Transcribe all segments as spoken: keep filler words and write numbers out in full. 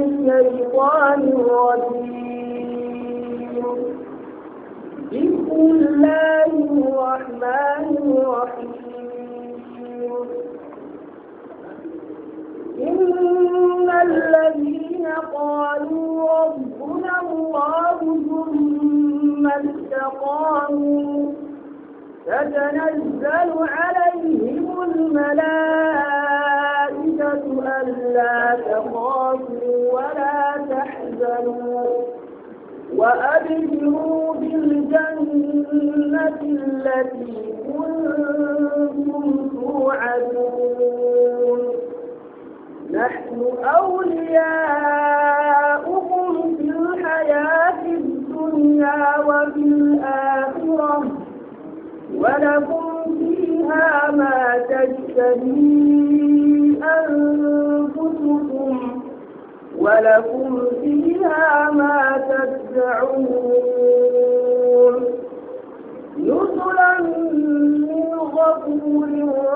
الشيطان الرجيم. بسم الله الرحمن الرحيم. إن الذين قالوا ربنا الله ثم استقاموا تتنزل عليهم الملائكة ألا تخافوا ولا تحزنوا وأبشروا بالجنة التي كنتم توعدون. نحن أولياؤكم في الحياة الدنيا وفي الآخرة ولكم فيها ما تشتهي أنفسكم ولكم فيها ما تدعون. نزلا من غفور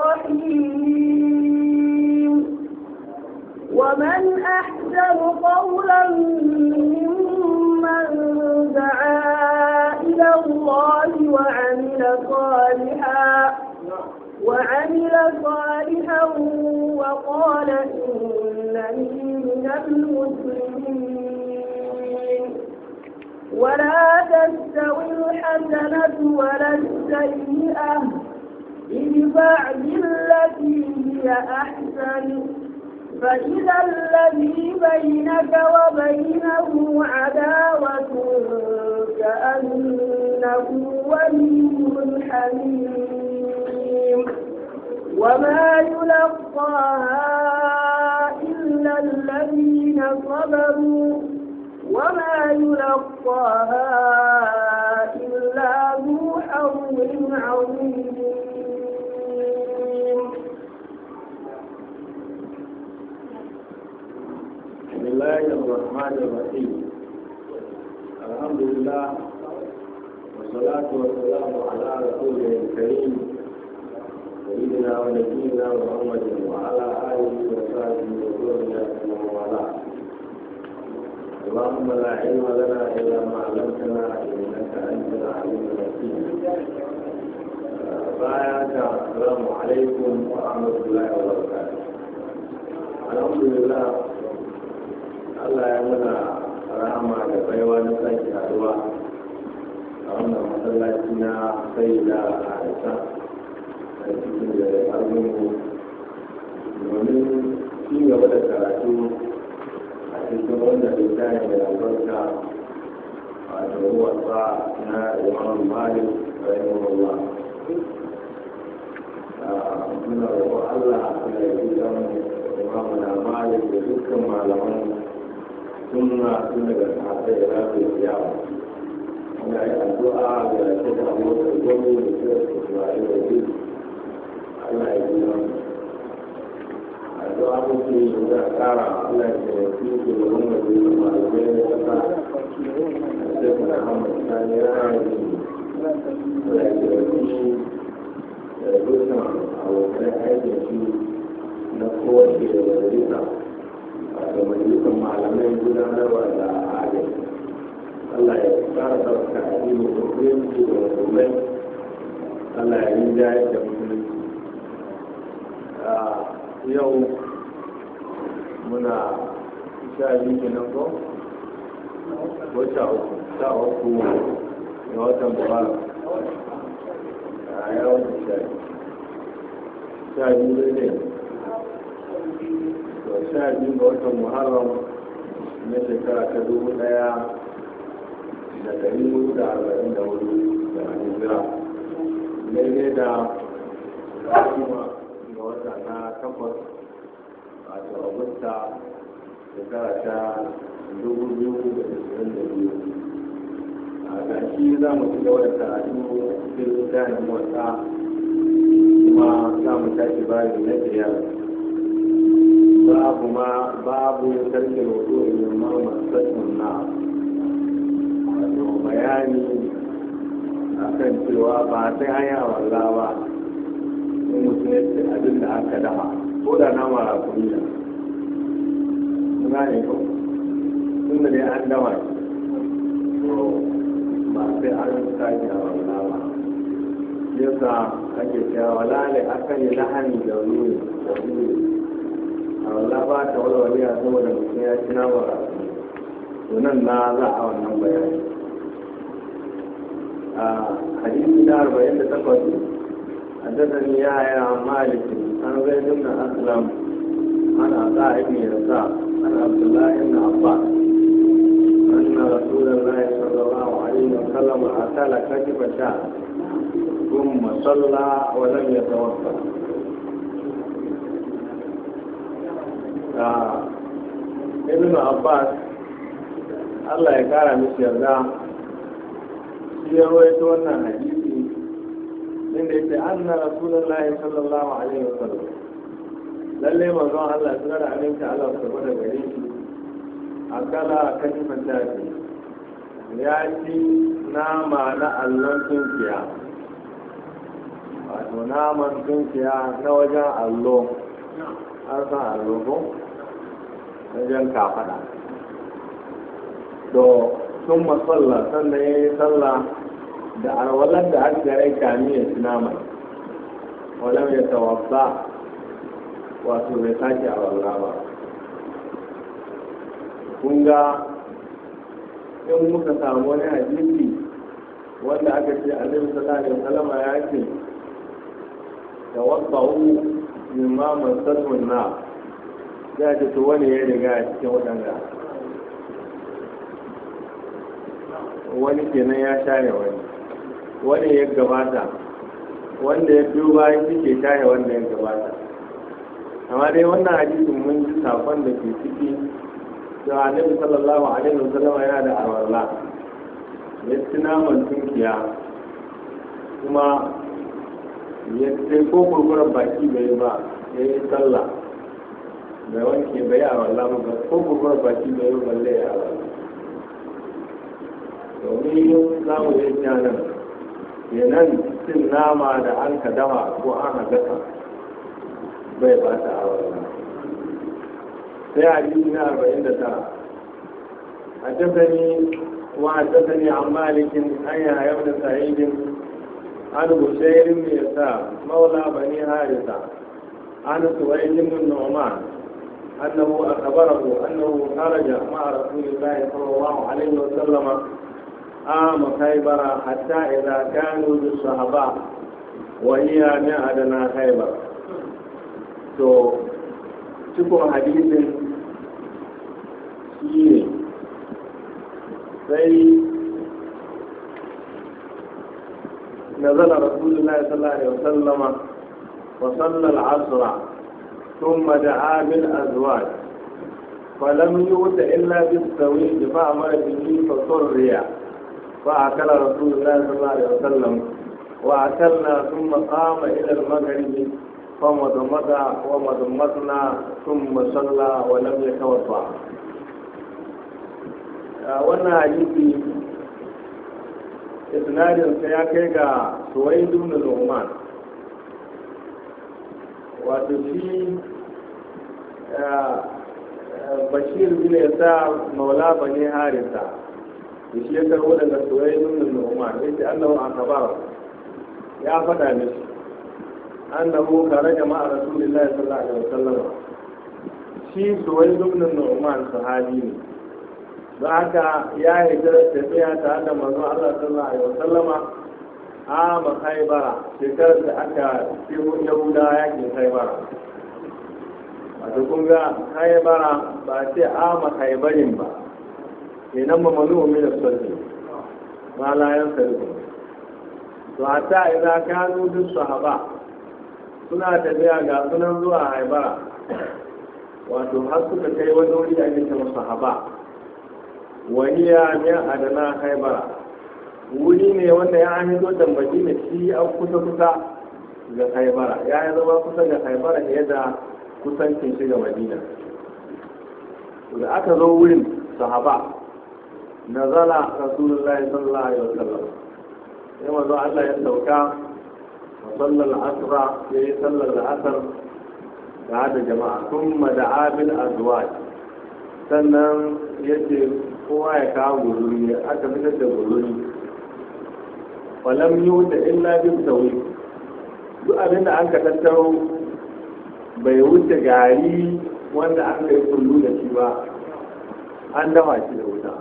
رحيم. ومن أحسن قولا ممن دعا إلى الله وعمل صالحا وعمل صالحا وقال إنني من المسلمين. ولا تستوي الحسنة ولا السيئة ادفع بالتي هي أحسن فإذا الذي بينك وبينه عداوة كأنه ولي حميم. وما يلقاها إلا الذين صبروا وما يلقاها إلا ذو حظ عظيم. بسم الله الرحمن الرحيم. الحمد لله والصلاة والسلام على رسوله الكريم سيدنا ونبينا محمد وعلى آله وصحبه وذريته ومن والاه. اللهم لا علم لنا إلا ما علمتنا إنك أنت العليم الحكيم. بارك السلام عليكم ورحمة الله وبركاته. الحمد لله Allah ya muna rahama da baiwa na sake haduwa a wannan masallaci na sai da aisha a cikin da arzikinmu domin ci gaba da karatu a cikin wannan littafin da albarka a ruwasa na imam malik rahimahullah. muna roƙon Allah ya yi dan imamu na malik da dukkan malaman sunna tun daga sahabbai da rafi yawa. Muna yi addu'a ga cikin abokan gwamnati da suka Ismail da biyu. Allah ya yi nan. Addu'a muke yi da ƙara Allah ya taimaki su da wanda zai yi malamai na ƙasa. Sai kuma Muhammad Sani Rani. Allah ya taimaki da dukkan abokan aikin su na kowace da majalisa. Da majalisar malamai gudanarwa da agaji. Allah ya tsara ɗauka a yi musulunci da musulmai. Allah ya yi jayar da musulunci. Yau muna sha biyu kenan ko? Ko sha uku? Sha uku ga watan Mubarak. A yawon sha biyu. Sha biyu ne. sha biyu ga watan Muharram na shekara ta dubu ɗaya da ɗari hudu da arba'in da hudu da hijira daidai da kuma ga wata na takwas wato Agusta shekara ta dubu biyu da ashirin da biyu. A gashi za mu ci gaba da karatu a cikin littafin wasa kuma za mu tashi bayan na biyar. babu ma babu tarkin wudu min ma masatun na wato bayani akan cewa ba sai an yi walla ba in mutum ya ce abin da aka dafa ko da na mara kuriya suna ne ko tun da dai an dama to ba sai an sake a wala ba yasa ake cewa wala ne aka yi lahani da ruri da ruri a wala ba ta walwali a saboda mutum ya ci nama to nan na za a wannan bayani a hadisi na arba'in da takwas حدثني يحيى عن مالك عن زيد بن اسلم عن عطاء بن يسار عن عبد الله بن عباس ان رسول الله صلى الله عليه وسلم اكل كتف شاة ثم صلى ولم يتوضا. ابن عباس الله يكرم مشي yarda shi ya rawaito wannan hadisi inda yake anna rasulullahi sallallahu alaihi wasallam lalle manzon Allah suna da aminci Allah su da gare shi akala katifan tafi ya ci nama na allon tunkiya wato naman tunkiya na wajen allo an san allo ko wajen kafada to sun masalla sannan ya yi sallah da alwalar da aka gare kami ya sinama walau ya tawabba wato bai sake a wallah ba. kun ga in muka samu wani hadisi wanda aka ce annabi sallallahu alaihi wasallam ya ce tawabba'u mimma masatun na ya ce to wani ya riga cikin waɗanda wani kenan ya share wani wani ya gabata wanda ya biyo bayan shi ke share wanda ya gabata. Amma dai wannan hadisin mun ji sakon da ke ciki da annabi sallallahu alaihi wasallam yana da alwala ya ci naman tunkiya kuma ya ce ko kurkuren baki bai ba ya yi sallah bai wanke bai alwala ba ko kurkuren baki bai yi balle ya alwala domin za mu yi nan kenan cin nama da an ka dama ko an hagasa bai ba ta awara sai hadisi na arba'in da tara حدثني وحدثني عن مالك أن يحيى بن سعيد عن بشير بن يسار مولى بني حارثة عن سويد بن النعمان أنه أخبره أنه خرج مع رسول الله صلى الله عليه وسلم عام خيبر حتى إذا كانوا بالصحباء وهي من أدنى خيبر. تو شكو حديث شيء سي نزل رسول الله صلى الله عليه وسلم وصلى العصر ثم دعا بالأزواج فلم يؤت إلا بالسويد فأمر به فصري فأكل رسول الله صلى الله عليه وسلم وأكلنا ثم قام إلى المغرب فمضمض ومضمضنا ثم صلى ولم يتوضأ. wannan hadisi isnadin sa ya kai ga Suwaid ibn Nu'man wato shi Bashir bin Yasa maula bani Harisa shi ya karbo daga Suwaid ibn Nu'man yace annahu akbar ya faɗa mishi annahu kharaja ma'a Rasulillahi sallallahu alaihi wasallam shi Suwaid ibn Nu'man sahabi ne don haka ya hijira tafiya tare da manzon Allah sallallahu alaihi wasallama a Khaybara shekarar da aka ciwo Yahuda yakin Khaybara wato kun ga Khaybara ba ce a Khaybarin ba kenan ba manu min as-sulh ma la yansaru to hatta idan kanu duk sahaba suna tafiya ga sunan zuwa Khaybara wato har suka kai wani wuri da ake cewa sahaba waniya min adana haibara wuri ne wanda ya an hito da madina shi an kusa kusa ga haibara ya yi zama kusa ga haibara ne da kusancin shi ga madina da aka zo wurin sahaba nazala rasulullahi sallallahu alaihi wasallam sai manzo Allah ya sauka wa sallal asra yayi sallar asar da hada jama'a kuma da abil azwaj sannan ya ce kowa ya kawo gururi aka fitar da gururi walam yi wuta illa bin tauri duk abin da an ka tattaro bai wuce gari wanda an kai kullu da shi ba an dafa shi da wuta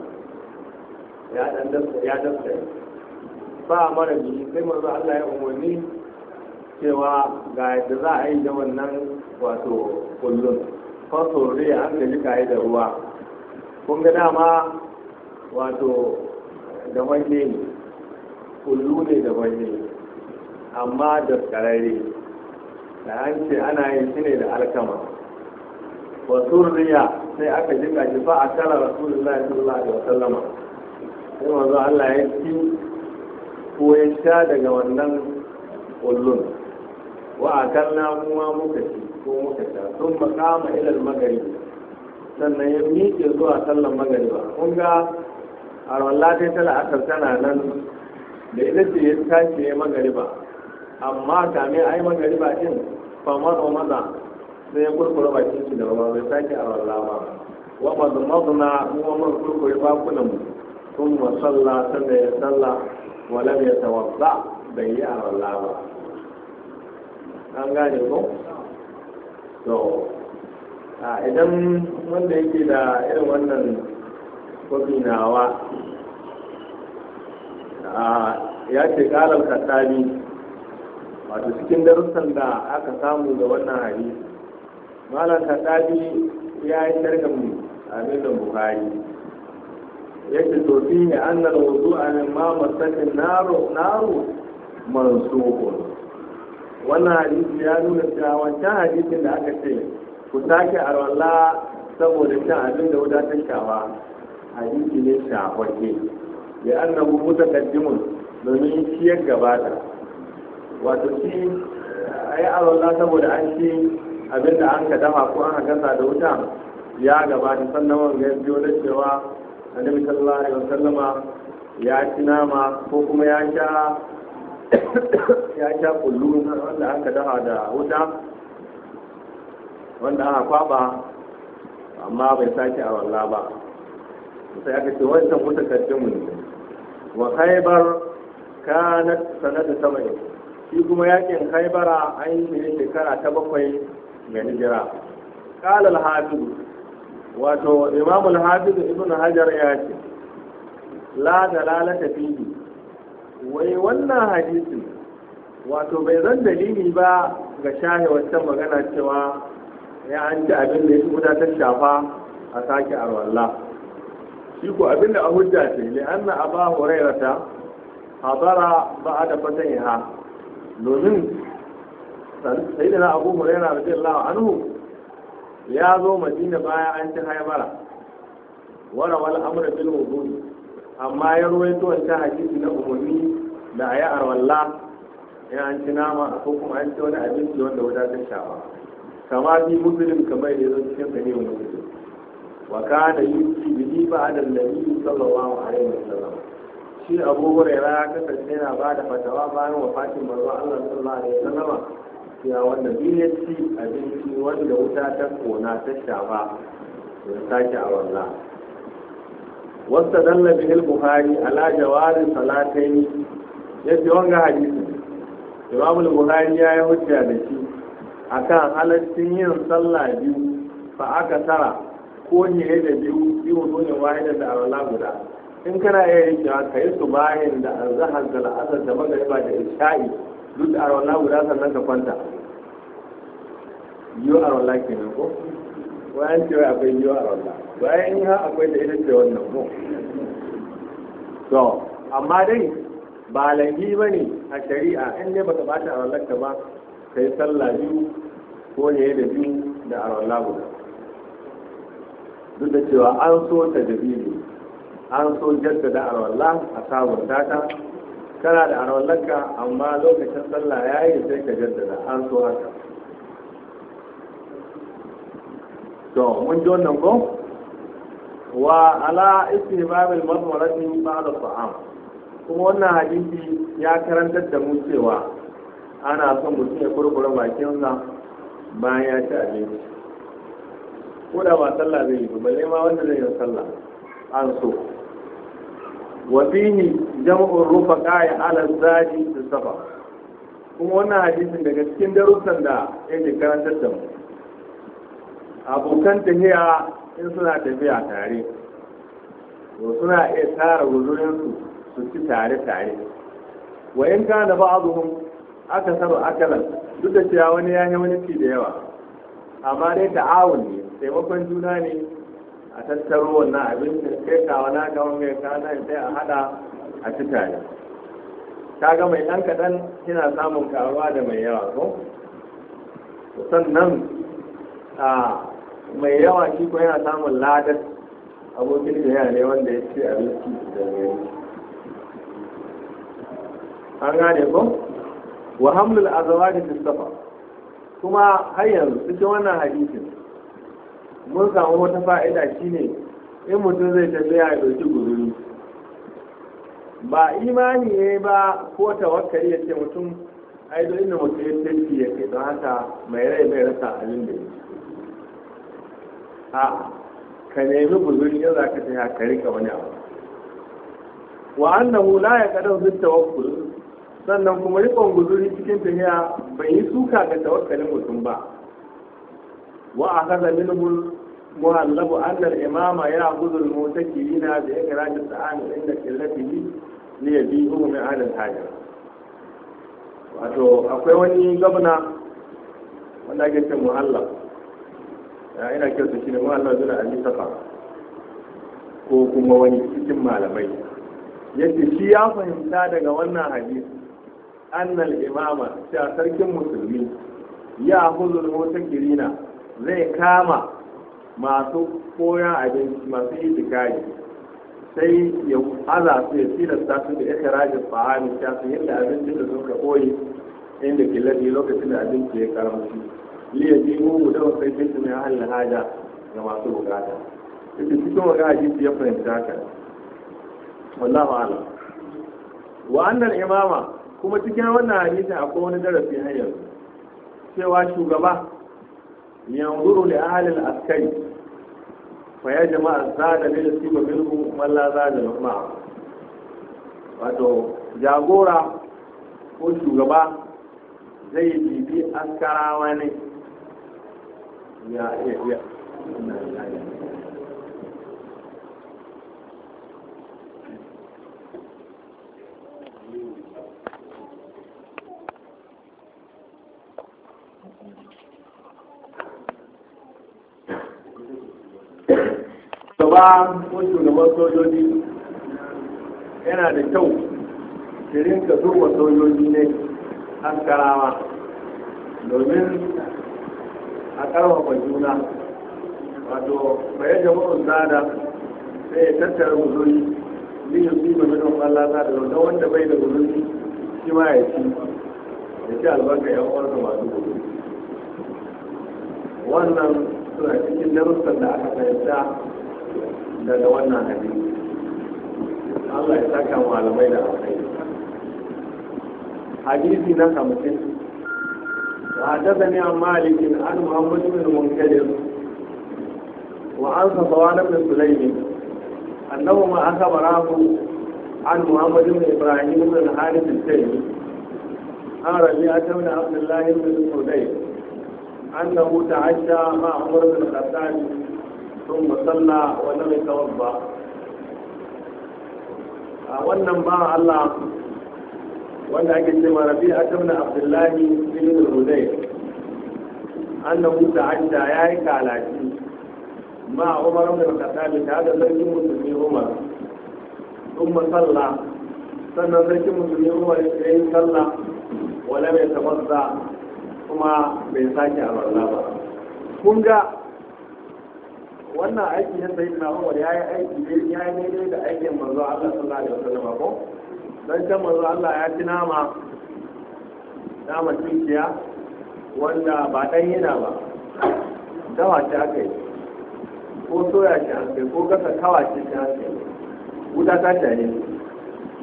ya dafta ba mara biyu sai manzo Allah ya umarni cewa ga yadda za a yi da wannan wato kullun fasore an gaji kayi da ruwa kun ga dama wato da wanne ne kullu ne da wanne amma da karare da an ce ana yin shi ne da alkama wasu riya sai aka jika shi fa a kala rasulullahi sallallahu alaihi wasallama sai manzo Allah ya ci ko ya sha daga wannan kullun wa akalna kuma muka ci ko muka sha sun makama ilal magari sannan ya miƙe zuwa sallan magariba kun ga a wallahi ta la'asar tana nan da ita ce ya tashi ya magariba amma kame a yi magariba din famar o maza sai ya kurkure bakin shi da ba bai sake a wallahi ba wa mazmazna kuma mun kurkure bakunan mu sun masalla sannan ya salla walam ya tawazza bai yi a wallahi ba an gane ko to a idan wanda yake da irin wannan kofi nawa ya ce kalar kattabi wato cikin darussan da aka samu da wannan hadisi malar kattabi ya yi sharhin abin da bukari ya ce to fi ne an nan wuzu a min ma masakin naro mansukun wannan hadisi ya nuna cewa wancan hadisin da aka ce ku sake arwalla saboda shan abin da wuta ta shafa hadisi ne shafake ya annabu mutakaddimun domin shi ya gabata wato shi ayi arwalla saboda an shi abin da an ka dafa ko an gasa da wuta ya gabata sannan wanga ya biyo da cewa annabi sallallahu alaihi wasallama ya ci nama ko kuma ya sha ya sha kullu wanda aka dafa da wuta wanda aka kwaba amma bai sake a walla ba sai aka ce wancan mutakaddin ne wa khaybar kanat sanata sab'in shi kuma yakin khaybara an yi ne shekara ta bakwai ga hijira qala al-hafiz wato imam al-hafiz ibn hajar ya ce la dalalata fihi wai wannan hadisi wato bai zan dalili ba ga shahe wancan magana cewa ya an ci abin da ya fi ta shafa a sake arwalla shi ko abin da a hujja ce li anna aba hurairata hadara ba'da fataha domin sayyidina abu hurairah radiyallahu anhu ya zo madina bayan an ci haibara wara wal amr bil wudu amma ya ruwaito wancan hadisi na umarni da ayi arwalla ya an ci nama ko kuma an ci wani abinci wanda wuta ta shafa kama fi muslim kamar da yanzu cikin sahih muslim wa kana yusi bihi ba'da an-nabi sallallahu alaihi wasallam shi Abu Hurairah ya kasance yana ba da fatawa bayan wafatin manzo Allah sallallahu alaihi wasallam ya wanda bi ya ci abinci wanda wuta ta kona ta shafa ya sake a wallah wastadalla bihi al-Bukhari ala jawari salatayn yace wanga hadisi Imam al-Bukhari ya yi hujja da shi akan halaccin yin sallah biyu fa aka tara ko ne da biyu biyu ne wahida da arwala guda in kana iya yin ka yi su bayan da azhar da al'asar da magriba da isha'i duk da arwala guda sannan ka kwanta biyu arwala kenan ko wayan cewa akwai biyu arwala bayan in ha akwai da ita ce wannan ko to amma dai ba laifi ba ne a shari'a in dai baka bata arwalarka ba kai sallah biyu ko ne da biyu da arwala guda duk da cewa an so ta da biyu an so jaddada arwala a sabon data kana da arwalarka amma lokacin sallah ya yi sai ka jaddada an so haka to mun ji wannan ko wa ala istihbabil marmarati ba'da ta'am kuma wannan hadisi ya karantar da mu cewa ana son mutum ya kurkura bakinsa bayan ya ci abinci ko da ba sallah zai yi ba balle ma wanda zai yi sallah an so. wa fihi jam'ur rufaqa ala zadi fi safa, kuma wannan hadisin daga cikin darussan da yake karantar da mu abokan tafiya in suna tafiya tare to suna iya tara guzurin su su ci tare tare wa in kana ba'dhum aka sabu akalan, duk da cewa wani ya yi wani ci da yawa amma dai ta'awun ne, taimakon juna ne a tattaro wannan abincin kai kawo na ga wani kana sai a hada a ci tare. Kaga mai ɗan kaɗan yana samun karuwa da mai yawa ko sannan a mai yawa shi ko yana samun ladar abokin da yana ne wanda ya ce abinci da gari. An gane ko wa hamlul azwaji fi safa, kuma har yanzu cikin wannan hadisin mun samu wata fa'ida shine in mutum zai tafiya ya dauki guzuri, ba imani ne ba ko tawakkali ya ce mutum ai don inda mutum ya tafi ya kai don haka mai rai mai rasa abin da yake. A ka nemi guzuri in za ka tafiya ka rika wani abu. Wa annahu la yaqadu bi tawakkul, sannan kuma rikon guzuri cikin tafiya bai yi suka ga tawakkalin mutum ba. Wa akaza minhu muhallabu anna al-imama ya'khudhu al-mutakirina bi ikhraj al-ta'am inda qillatihi li yabihu min ahli al-hajar. Wato akwai wani gwamna wanda ake ce muhallab, ya ina kyautu shi ne muhallab bin Ali Safa ko kuma wani cikin malamai, yace shi ya fahimta daga wannan hadisi annal imama cewa sarkin musulmi ya huzul mutakirina zai kama masu koyan abinci masu yi tikari sai ya aza su ya tilasta su da ikirajin fahimi ta su yadda abincin da suka koyi inda killabi lokacin da abinci ya karamci liya ji mu da wasu sai su mai halin haja ga masu bukata. Ita cikin wani hadisi ya fahimta haka, wallahu a'lam. Wa annal imama, kuma cikin wannan hadisi akwai wani darasi har yanzu cewa shugaba yanzuru li ahli al-askari fa ya jama'a zada lil siba minhum man la zada ma'a. Wato jagora ko shugaba zai bibi askarawa ne ya ya ya gaba ko shugaban sojoji yana da kyau shirin ka zuwa sojoji ne askarawa domin a karfafa juna. Wato bayan jama'un zada sai ya tattara guzuri biyu su ba min Allah zada da wanda bai da guzuri shi ma ya ci ya ci albarka yan uwarsa masu guzuri. Wannan suna cikin darussan da aka fahimta daga wannan hadisi. Allah ya saka malamai da alkhairi. Hadisi na hamsin. وحدثني عن مالك عن محمد بن المنكدر وعن صفوان بن سليم انهما اخبراه عن محمد بن ابراهيم بن الحارث التيمي عن ربيعه بن عبد الله بن الحديث انه تعشى مع عمر بن الخطاب ثم صلى ولم يتوضا. wannan ba Allah wanda ake ce ma Rabi'a ibn Abdullah ibn al-Hudayr annahu ta'adda yayi kalaci ma Umar ibn al-Khattab ta da sarkin musulmi Umar thumma salla, sannan sarkin musulmi Umar ya yi sallah wala bai tabazza kuma bai sake alwala ba. Kun ga wannan aiki na sayyidina Umar yayi aiki yayi daidai da aikin manzo Allah sallallahu alaihi wasallam ko don can manzo Allah ya ci nama nama cikiya wanda ba ɗan yana ba dawa ce aka yi ko soya ce aka yi ko gasa kawa ce ce aka yi wuta ta tare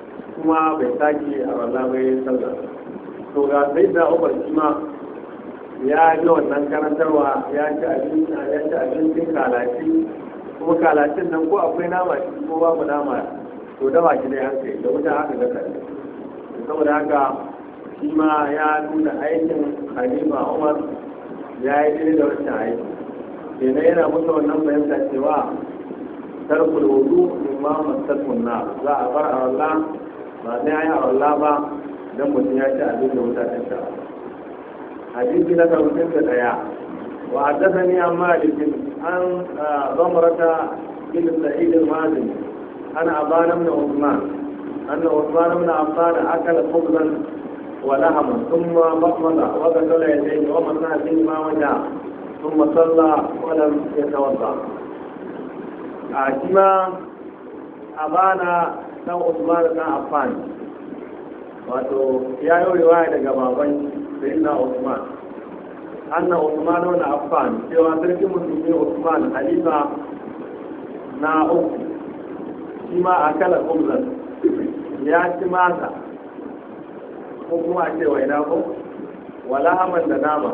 kuma bai sake a wallah bai sallah. To ga sai da ubar shi ma ya ji wannan karantarwa ya ci abinci ya ci abincin kalaci kuma kalacin nan ko akwai nama ko babu nama to dawa shi ne an kai da wuta haka gasa saboda haka shi ma ya nuna aikin Khalifa Umar ya yi daidai da wancan aiki kenan yana musu wannan fahimta cewa tarkul wudu mimma masatun na za a bar a wallah ba sai an yi a wallah ba dan mutum ya ci abin da wuta ta sha hadisi na karfin da daya wa haddathani an malik an zamrata bin sa'id al-mazini ana abana min Uthman anna Uthman ibn Affan akala khubzan wa lahama thumma maqmada wa ghasala yadayhi wa masaha bihi ma waja thumma salla wa lam yatawadda a kima abana dan Uthman ibn Affan wato ya yi riwaya daga baban sayyidina Uthman anna Uthman ibn Affan cewa sarkin musulmi Uthman halifa na uku shi ma akala khubzan ya ci masa ko kuma a ce waina ko wala haman da nama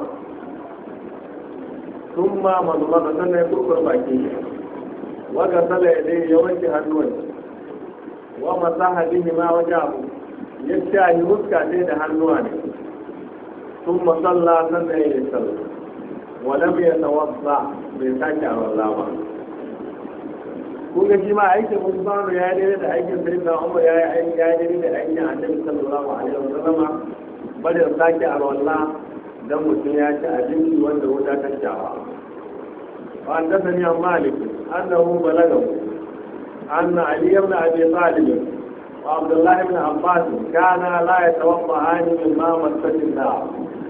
sun ma mazumaka sannan ya kurkur baki waga sala ya dai ya wanke hannuwan wa masaha bihi ma waje abu ya shahi huska ne da hannuwa ne sun masalla sannan ya yi sallah walam ya tawassa bai sake a wallah ba kun ga shi ma aikin Usmanu ya daidai da aikin Sayyidina Umar ya yi aiki ya daidai da aikin Annabi sallallahu alaihi wa sallama bari ya sake a wallah dan mutum ya ci abinci wanda wuta ta shawa wa haddathani an Malik annahu balagahu anna Ali ibn Abi Talib wa Abdullah ibn Abbas kana la yatawaffa'ani mimma masatin nar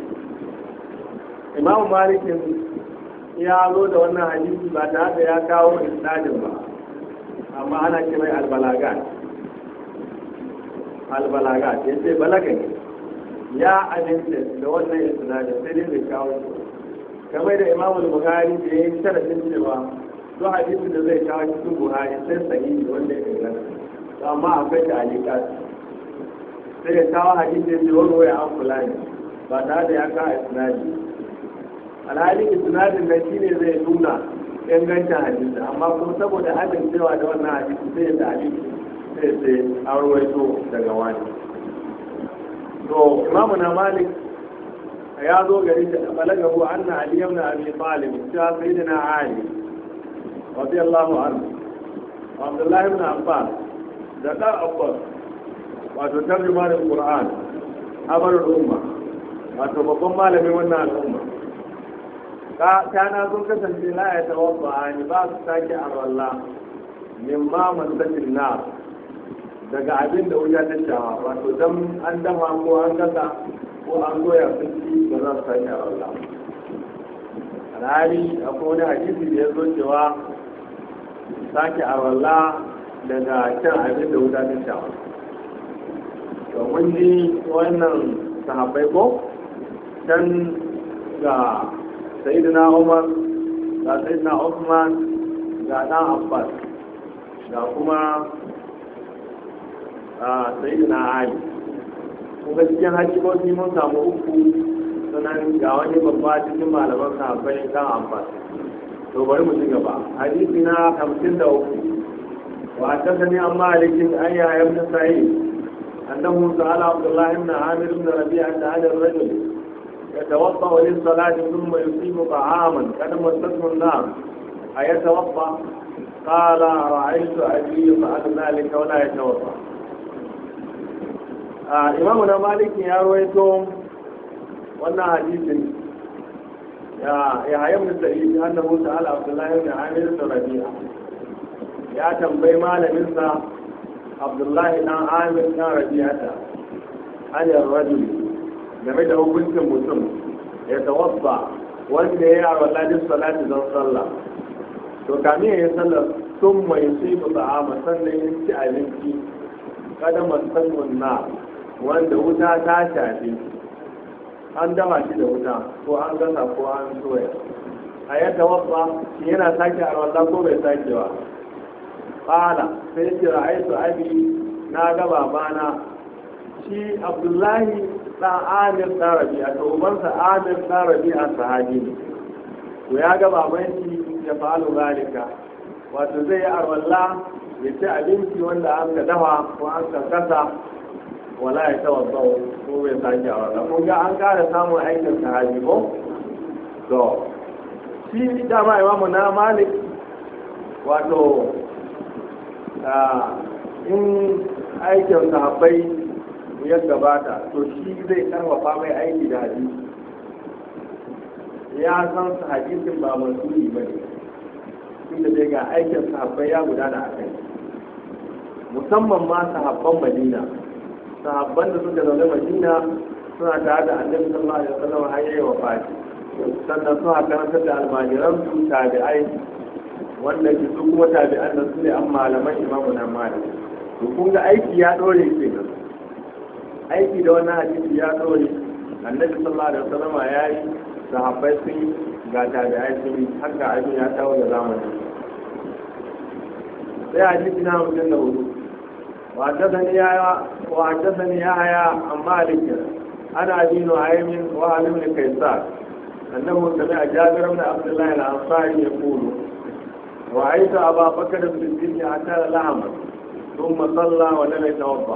Imam Malik ya zo da wannan hadisi ba tare da ya kawo isnadin ba amma ana ce mai albalagat albalagat ya ce balagai ya amince da wannan isnadin sai dai bai kawo shi kamar da Imam Bukhari da ya yi sharafin cewa to hadisi da zai kawo cikin Bukhari sai sahihi wanda ya inganta amma akwai da alikat sai ya kawo hadisi da ya wani an fulani ba tare da ya kawo isnadi alhali isnadin nan shine zai nuna ingancin hadisi amma kuma saboda amincewa da wannan hadisi sai da hadisi sai sai an ruwaito daga wani to imamu na Malik ya zo gari da balagahu anna Ali ibn Abi Talib ta sayyidina Ali radiyallahu anhu wa Abdullah ibn Abbas da da Abbas wato tarjumanin Qur'an abar umma wato babban malamin wannan al'umma kana sun kasance la ya tawabba ni ba su sake a wallah min ma masakin na daga abin da wuya ta shawa wato dan an dafa ko an gasa ko an goya sun ci ba za su sake a wallah alhali akwai wani hadisi da ya zo cewa sake a wallah daga can abin da wuta ta shawa to mun ji wannan sahabbai ko can ga sayyidina Umar ga sayyidina Uthman ga dan Abbas ga kuma sayyidina Ali kuma cikin hakikoki mun samu uku sannan ga wani babba cikin malaman sahabbai dan Abbas to bari mu ci gaba hadisi na hamsin da uku wa haddathani an Malik an Yahya ibn Sa'id annahu sa'ala Abdullah ibn Amir ibn Rabi'a an ar-rajul يتوضأ للصلاة ثم يصيب طعاما قد مسته النار أيتوضأ؟ قال رأيت أبي يفعل ذلك ولا يتوضأ. آه إمامنا مالك يا رويتم وانا حديث يا يا ابن سعيد أنه سأل عبد الله بن عامر بن ربيعة يا تنبي مال منسى عبد الله بن عامر بن ربيعة عن الرجل game da hukuncin mutum ya tawabba wanda ya yi a waladin salati don sallah to kami ya yi sallar sun mai sai ba ta'ama sannan ya ci abinci kada musamman na wanda wuta ta shafi an dama shi da wuta ko an gasa ko an soya a ya tawabba shi yana sake a wallah ko bai sakewa ƙala sai ce ra'aitu abi na ga babana shi abdullahi ɗan amir ɗan rabi'a to ubansa amir ɗan rabi'a sahabi ne to ya ga baban shi ya fa'alu zalika wato zai yi arwalla ya ci abinci wanda an ka dafa ko an ka kasa wala ya tawassa ko bai sake arwalla kun ga an kara samun aikin sahabi ko to shi dama imamu na malik wato in aikin sahabbai ya gabata to shi zai karfafa mai aiki da hadisi ya san su hadisin ba mansuri ba ne tunda dai ga aikin sahabbai ya gudana a kai musamman ma sahabban madina sahabban da suka zaune madina suna tare da annabi sallallahu alaihi wasallam har yayi wafati sannan suna karantar da almajiran su tabi'ai wanda ke su kuma tabi'an nan su ne an malaman imamu na malik to kun ga aiki ya dore kenan aiki da wannan hadisi ya dore annabi sallallahu alaihi wasallam ya yi sahabbai sun yi ga tabi'ai sun yi haka abin ya tawo da zamani sai hadisi na mutum da hudu وحدثني يا وحدثني يحيى عن مالك عن ابي نعيم وعن ابن كيسان انه سمع جابر بن عبد الله الانصاري يقول رايت ابا بكر الصديق اكل لحما ثم صلى ولم يتوضا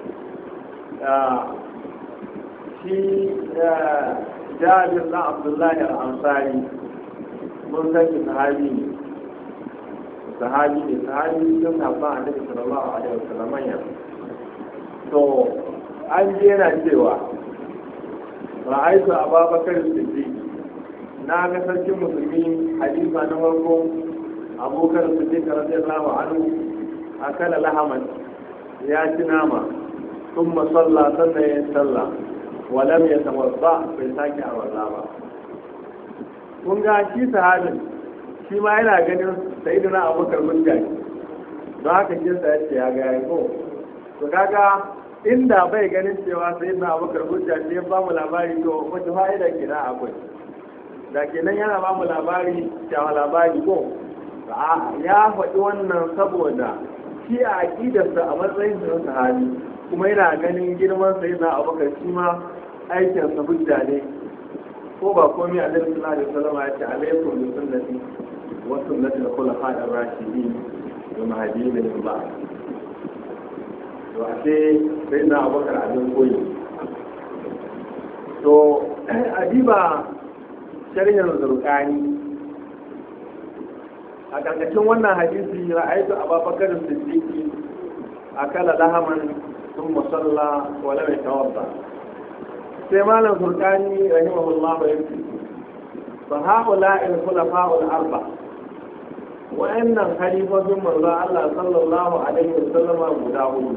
في جابر بن عبد الله الانصاري من ذاك الصحابي sahabi ne sahabi sun haɓa a nabi sallallahu alaihi wasallam ya to an je yana cewa ra'aitu ababakar siddiq na ga sarkin musulmi halifa na farko abubakar siddiq radiyallahu anhu akala lahaman ya ci nama sun masalla sannan ya salla walam ya tawadda bai sake a walla ba kun ga shi sahabin shi ma yana ganin sayyidina abubakar hujja ne don haka jinsa ya ce ya ga yayi ko to kaga inda bai ganin cewa sayyidina abubakar hujja ne ya ba mu labari to wata fa'ida kenan akwai da kenan yana ba mu labari cewa labari ko ya faɗi wannan saboda shi a aqidarsa a matsayin sa sahabi kuma yana ganin girman sayyidina abubakar shi ma aikinsa hujja ne ko ba komai annabi sallallahu alaihi wasallam ya ce alaikum bi sunnati وسنة الخلفاء الراشدين المهديين من بعد وأتي سيدنا أبو بكر عبد الكوي to adiba shari'ar zurkani a karkashin wannan hadisi ra'aytu abubakar siddiqi akala lahaman sun musalla wa lam yatawadda sai malam zurkani rahimahullah ya ce fa haula al khulafa al arba wa'annan khalifofin manzo Allah sallallahu alaihi wasallama guda hudu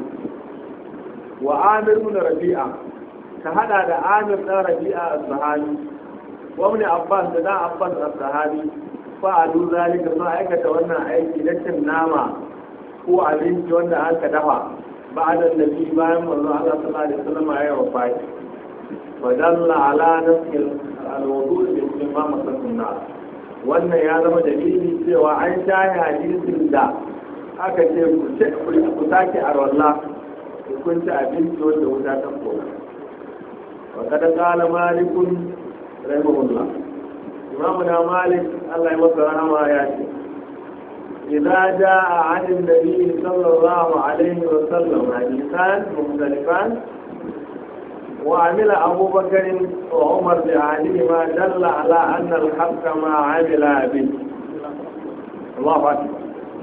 wa Amir ibn Rabi'a ka hada da Amir dan Rabi'a as-sahabi wa ibn Abbas da dan Abbas as-sahabi fa alu zalika ma aikata wannan aiki na cin nama ko abinci wanda aka dafa ba'da nabi bayan manzo Allah sallallahu alaihi wasallama ya wafati wa dalla ala nafsil al-wudu' bi imam as-sunnah wannan ya zama dalili cewa an shaye hadisin da aka ce ku sake a ralla kun ci abinci wanda wuta ta koma wa kada kala malikun rahimahullah imamu na malik Allah ya masa rahama ya ce idza jaa 'an an-nabi sallallahu alaihi wa sallam hadisan mukhtalifan وعمل أبو بكر وعمر بعهدهما دل على أن الحق ما عمل به الله أكبر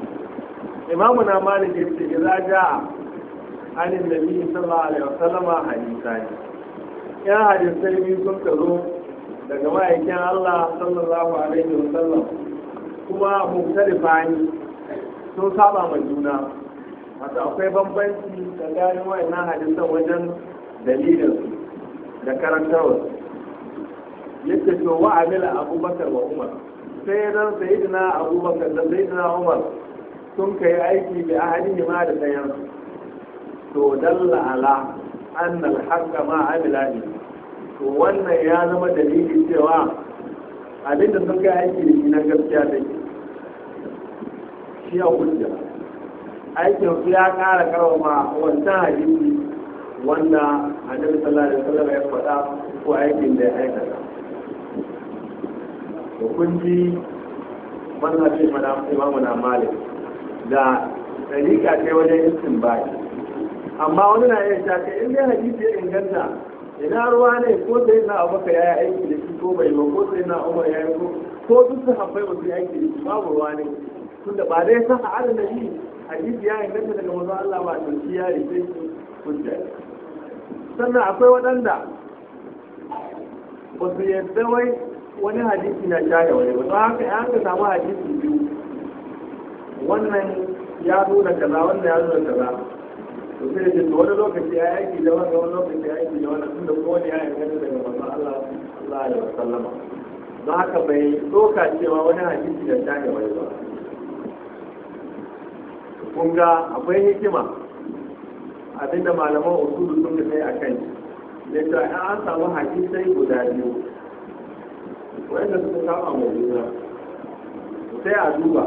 إمامنا مالك إذا جاء عن النبي صلى الله عليه وسلم حديثان يا حديثين كنت ذو daga ma'aikin Allah sallallahu alaihi wa sallam kuma mukhtalifa ne sun saba ma juna wato akwai bambanci tsakanin wa'annan hadisan wajen dalilinsu da karantarwa yake to wa amila abubakar wa umar sai ran sayyidina abubakar da sayyidina umar sun kai aiki bi ahadihi ma da dayan to dalla ala anna al-haqqa ma amila bi to wannan ya zama dalili cewa abinda sun kai aiki da shi na gaskiya take shi ya hujja aikin su ya kara karama wancan hadisi wanda annabi sallallahu alaihi wasallam ya faɗa ko aikin da ya aikata. to kun ji manhajin imamu na Malik da dalika ce wajen istinbati. Amma wani na iya shaka in dai hadisi ya inganta ina ruwa ne ko sai na Abubakar ya yi aiki da shi ko bai ba ko sai na Umar ya yi ko ko duk su haɓai ba su yi aiki da shi babu ruwa ne tunda ba dai san a adana shi hadisi ya inganta daga manzo Allah ba to shi ya rike shi hujja. Sannan akwai waɗanda ba su yadda wai wani hadisi na shaye wani ba don haka ya ka samu hadisi biyu wannan ya nuna kaza wannan ya nuna kaza to sai da wani lokaci ya aiki da wani wani lokaci ya aiki da wani tunda kowane ya inganta daga manzo Allah sallallahu alaihi wasallam don haka bai doka cewa wani hadisi da shaye wani ba. kun ga akwai hikima abinda malaman usulu sun da kai a kai da ta an samu hadisai guda biyu wanda suka kama mai juna sai a duba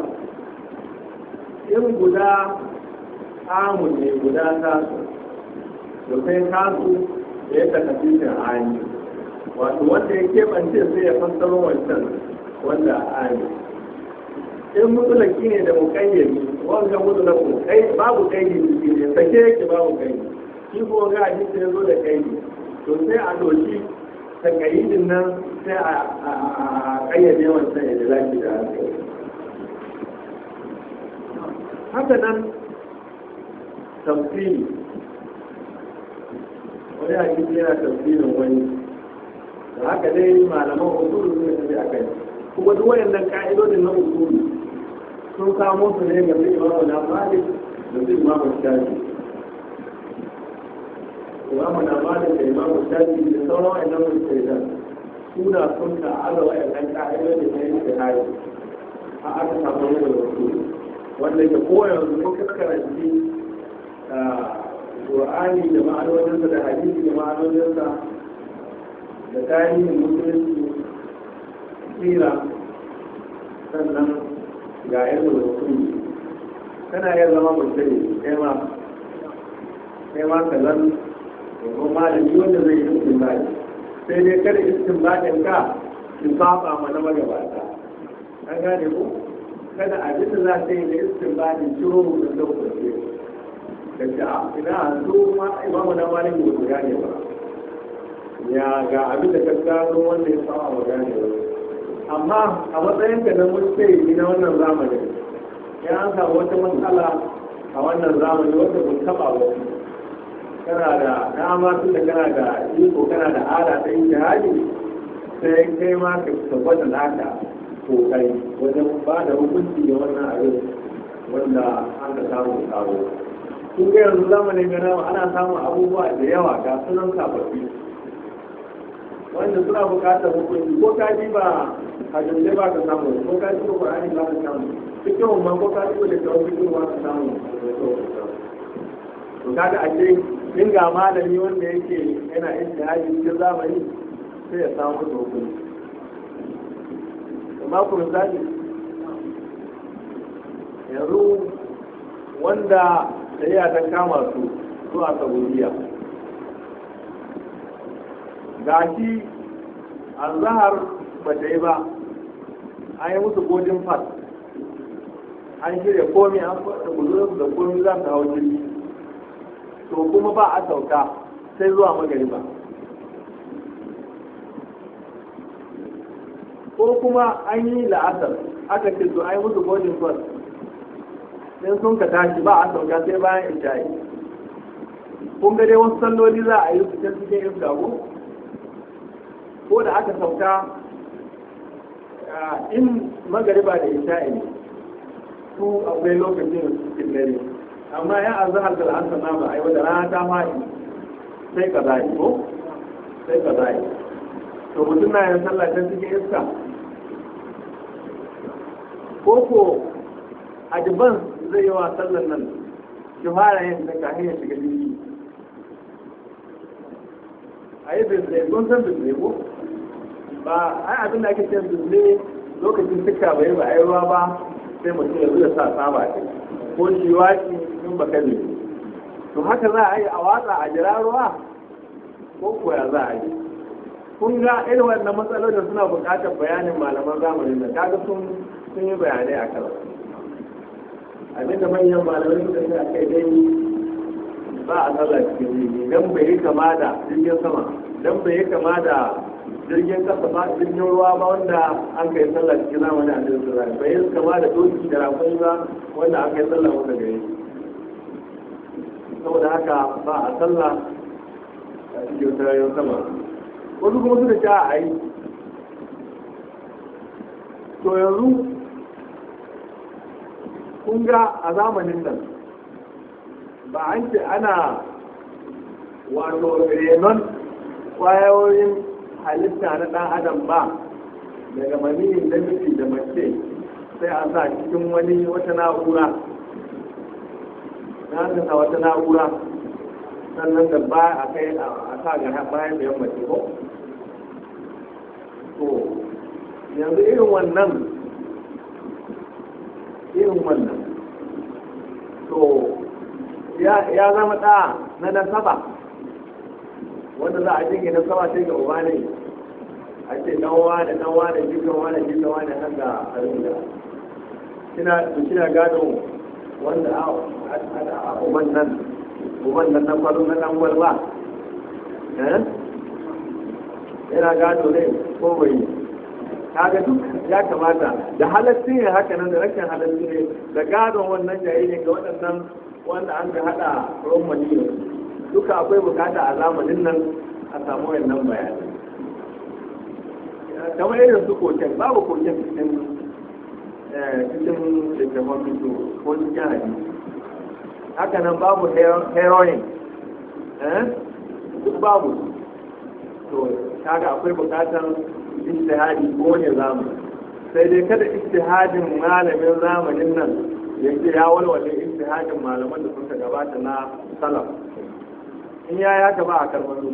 in guda amun ne guda tasu da sai tasu da ya takasirin ani wato wanda ya keɓance sai ya fassaro wancan wanda ani in mutulaki ne da mukayyami wanda mutulaku kai babu kaidi ne sake yake babu kaidi shi ko ga hadisi ya zo da kaidi to sai a doki ta kaidin nan sai a kayyade wancan ya zaki da hankali. Haka nan tafsiri wani hadisi yana tafsirin wani da haka dai malaman usulu ne tafi a kai kuma duk wayannan ka'idodin na usulu sun kamo su ne ga sai imamu na Malik da sai imamu Shafi imamu na Malik da imamu Shafi da sauran wayannan mutaidan suna sun ta'ala wayannan ka'idodin na ijtihadi a aka samu ne da usulu wanda ke koyar da ka karanci Qur'ani da ma'anoninsa da hadisi da ma'anoninsa da tarihin musulunci tsira sannan ga yanzu da musulunci kana iya zama musulunci kai ma kai ma kallon ko malami wanda zai yi istinbadi sai dai kada istinbadin ka su saba ma na magabata an gane ko kada abin da za ta yi da istinbadin ciro mu da sauƙaƙe da ta ina zo ma imamu na malami ba su gane ba ya ga abin da ka gano wanda ya saba wa gane ba amma a matsayin ka na mutane na wannan zamanin ya an samu wata matsala a wannan zamani wanda kun taba ba kana da dama tun da kana da iko kana da ala ta yin jihadi sai kai ma ka tabbata naka kokari wajen ba da hukunci da wannan abin wanda an ka samu kawo kun ga yanzu zamanin gana ana samun abubuwa da yawa ga sunan sababbi wanda suna bukatar hukunci ko ka ji ba a jimle ba ka samu ko ka ji ba ƙwararri ba ka samu cikin umar ko ka ji ba da kyau cikin ba ka samu to kaga a ce in ga malami wanda yake yana ijtihadi cikin zamani sai ya samu da hukunci amma ku misali yanzu wanda shari'a ta kama su zuwa Saudiya ga shi azhar ba ta yi ba an yi musu godin fas an shirya komi an faɗa guzurin da komi za ta hau jirgi to kuma ba a sauka sai zuwa magariba ko kuma an yi la'asar aka ce to an yi musu godin fas sai sun ka tashi ba a sauka sai bayan isha'i kun ga dai wasu salloli za a yi su can cikin yin gago ko da aka sauka in magariba da isha'i ne su akwai lokacin cikin dare amma ya azhar da al'asar na ba a yi wadda rana ta faɗi sai ka zai ko sai ka zai to mutum na yin sallah can cikin iska ko ko advance zai yi wa sallan nan ki fara yin ta kafin ya shiga jiki a yi bizne kun san bizne ko ba ai abin da ake cin bizne lokacin tuka bai ba ai ruwa ba sai mutum ya zuwa sa saba ce ko shi waki in ba kaje to haka za a yi a watsa a jira ruwa ko koya za a yi. Kun ga irin wannan matsalolin suna buƙatar bayanin malaman zamanin da kaga sun sun yi bayanai a kan abinda manyan malamai suka ce a kai dai ba a sallah cikin jirgi dan bai yi kama da jirgin sama dan bai yi kama da jirgin kasa ba jirgin ruwa ba wanda an kai sallah cikin zamanin a jirgin ruwa bai yi kama da doki da rafai ba wanda an kai sallah wanda gare saboda haka ba a sallah a cikin sararin sama wasu kuma suka sha a yi to yanzu kun ga a zamanin nan ba an ce ana wato renon kwayoyin halitta na ɗan adam ba daga maniyin namiji da mace sai a sa cikin wani wata na'ura na sa wata na'ura sannan da ba a kai a sa ga bayan da yamma ko to yanzu irin wannan irin wannan to ya zama ɗa na nasaba wanda za a jinge nasaba sai ga uba ne a ce ɗanwa da ɗanwa da jikanwa da jikanwa da har da harinda kina gado wanda a uban nan uban nan na faru na ɗan walba yana gado ne ko bai kaga duk ya kamata da halarci ne haka nan da rashin halarci ne da gadon wannan jariri ga waɗannan wanda an ga haɗa ruwan maniyo duka akwai bukata a zamanin nan a samu wannan bayani kamar irin su koken babu koken cikin cikin littafin fito ko cikin hadisi haka nan babu heroin duk babu to kaga akwai bukatar ijtihadi ko ne zamani sai dai kada ijtihadin malamin zamanin nan yake ya walwale ijtihadin malaman da suka gabata na salaf in ya ya gaba a karɓar su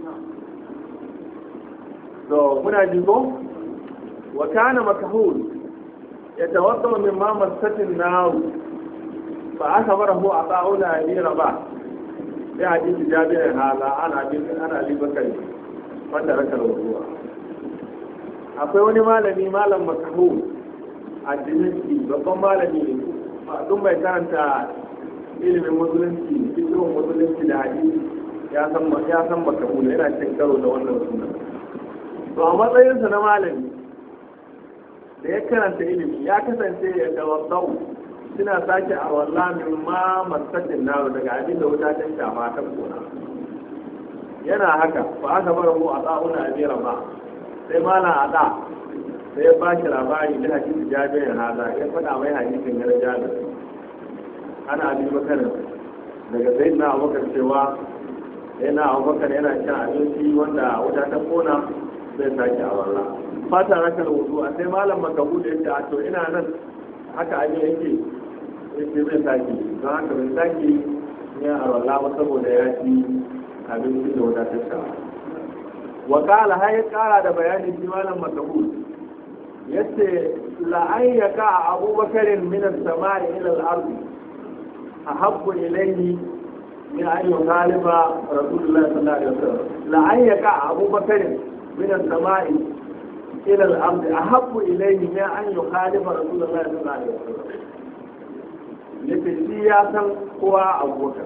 to muna ji ko wa kana makahul yatawadda min ma masatin nar fa akhbarahu ata'ula li rabah bi hadith jabir hala ana bi ana li bakari wanda raka ruwa akwai wani malami malam makahul a dinki babban malami ne duk mai karanta ilimin musulunci cikin musulunci da hadisi ya san ya san makahul yana cin karo da wannan suna to a matsayinsa na malami da ya karanta ilimi ya kasance ya tawaddau suna sake a wallamin ma masakin naro daga abin da wuta ta shafa ta kona yana haka ba aka bar mu a tsa'una a jera ba sai malam a da sai ya bashi labari da hadisi jabirin hada ya faɗa mai hadisin ya jabir ana abin bakarin daga sai na abubakar cewa yana abubakar yana cin abinci wanda wuta ta kona sai sake a wallah fata raka wudu a sai malam makabu da yake a to ina nan haka abin yake yake zai sake don haka bai sake ya a wallah ba saboda ya ci abinci da wuta ta shafa wakala har ya kara da bayani shi malam makabu yace la an yaka abubakarin min as-sama'i ila al-ardi ahabbu ilayhi min an yukhalifa rasulullah sallallahu alaihi wasallam la an yaka abubakarin min as-sama'i ila al-ardi ahabbu ilayhi min an yukhalifa rasulullah sallallahu alaihi wasallam yace shi ya san kowa abubakar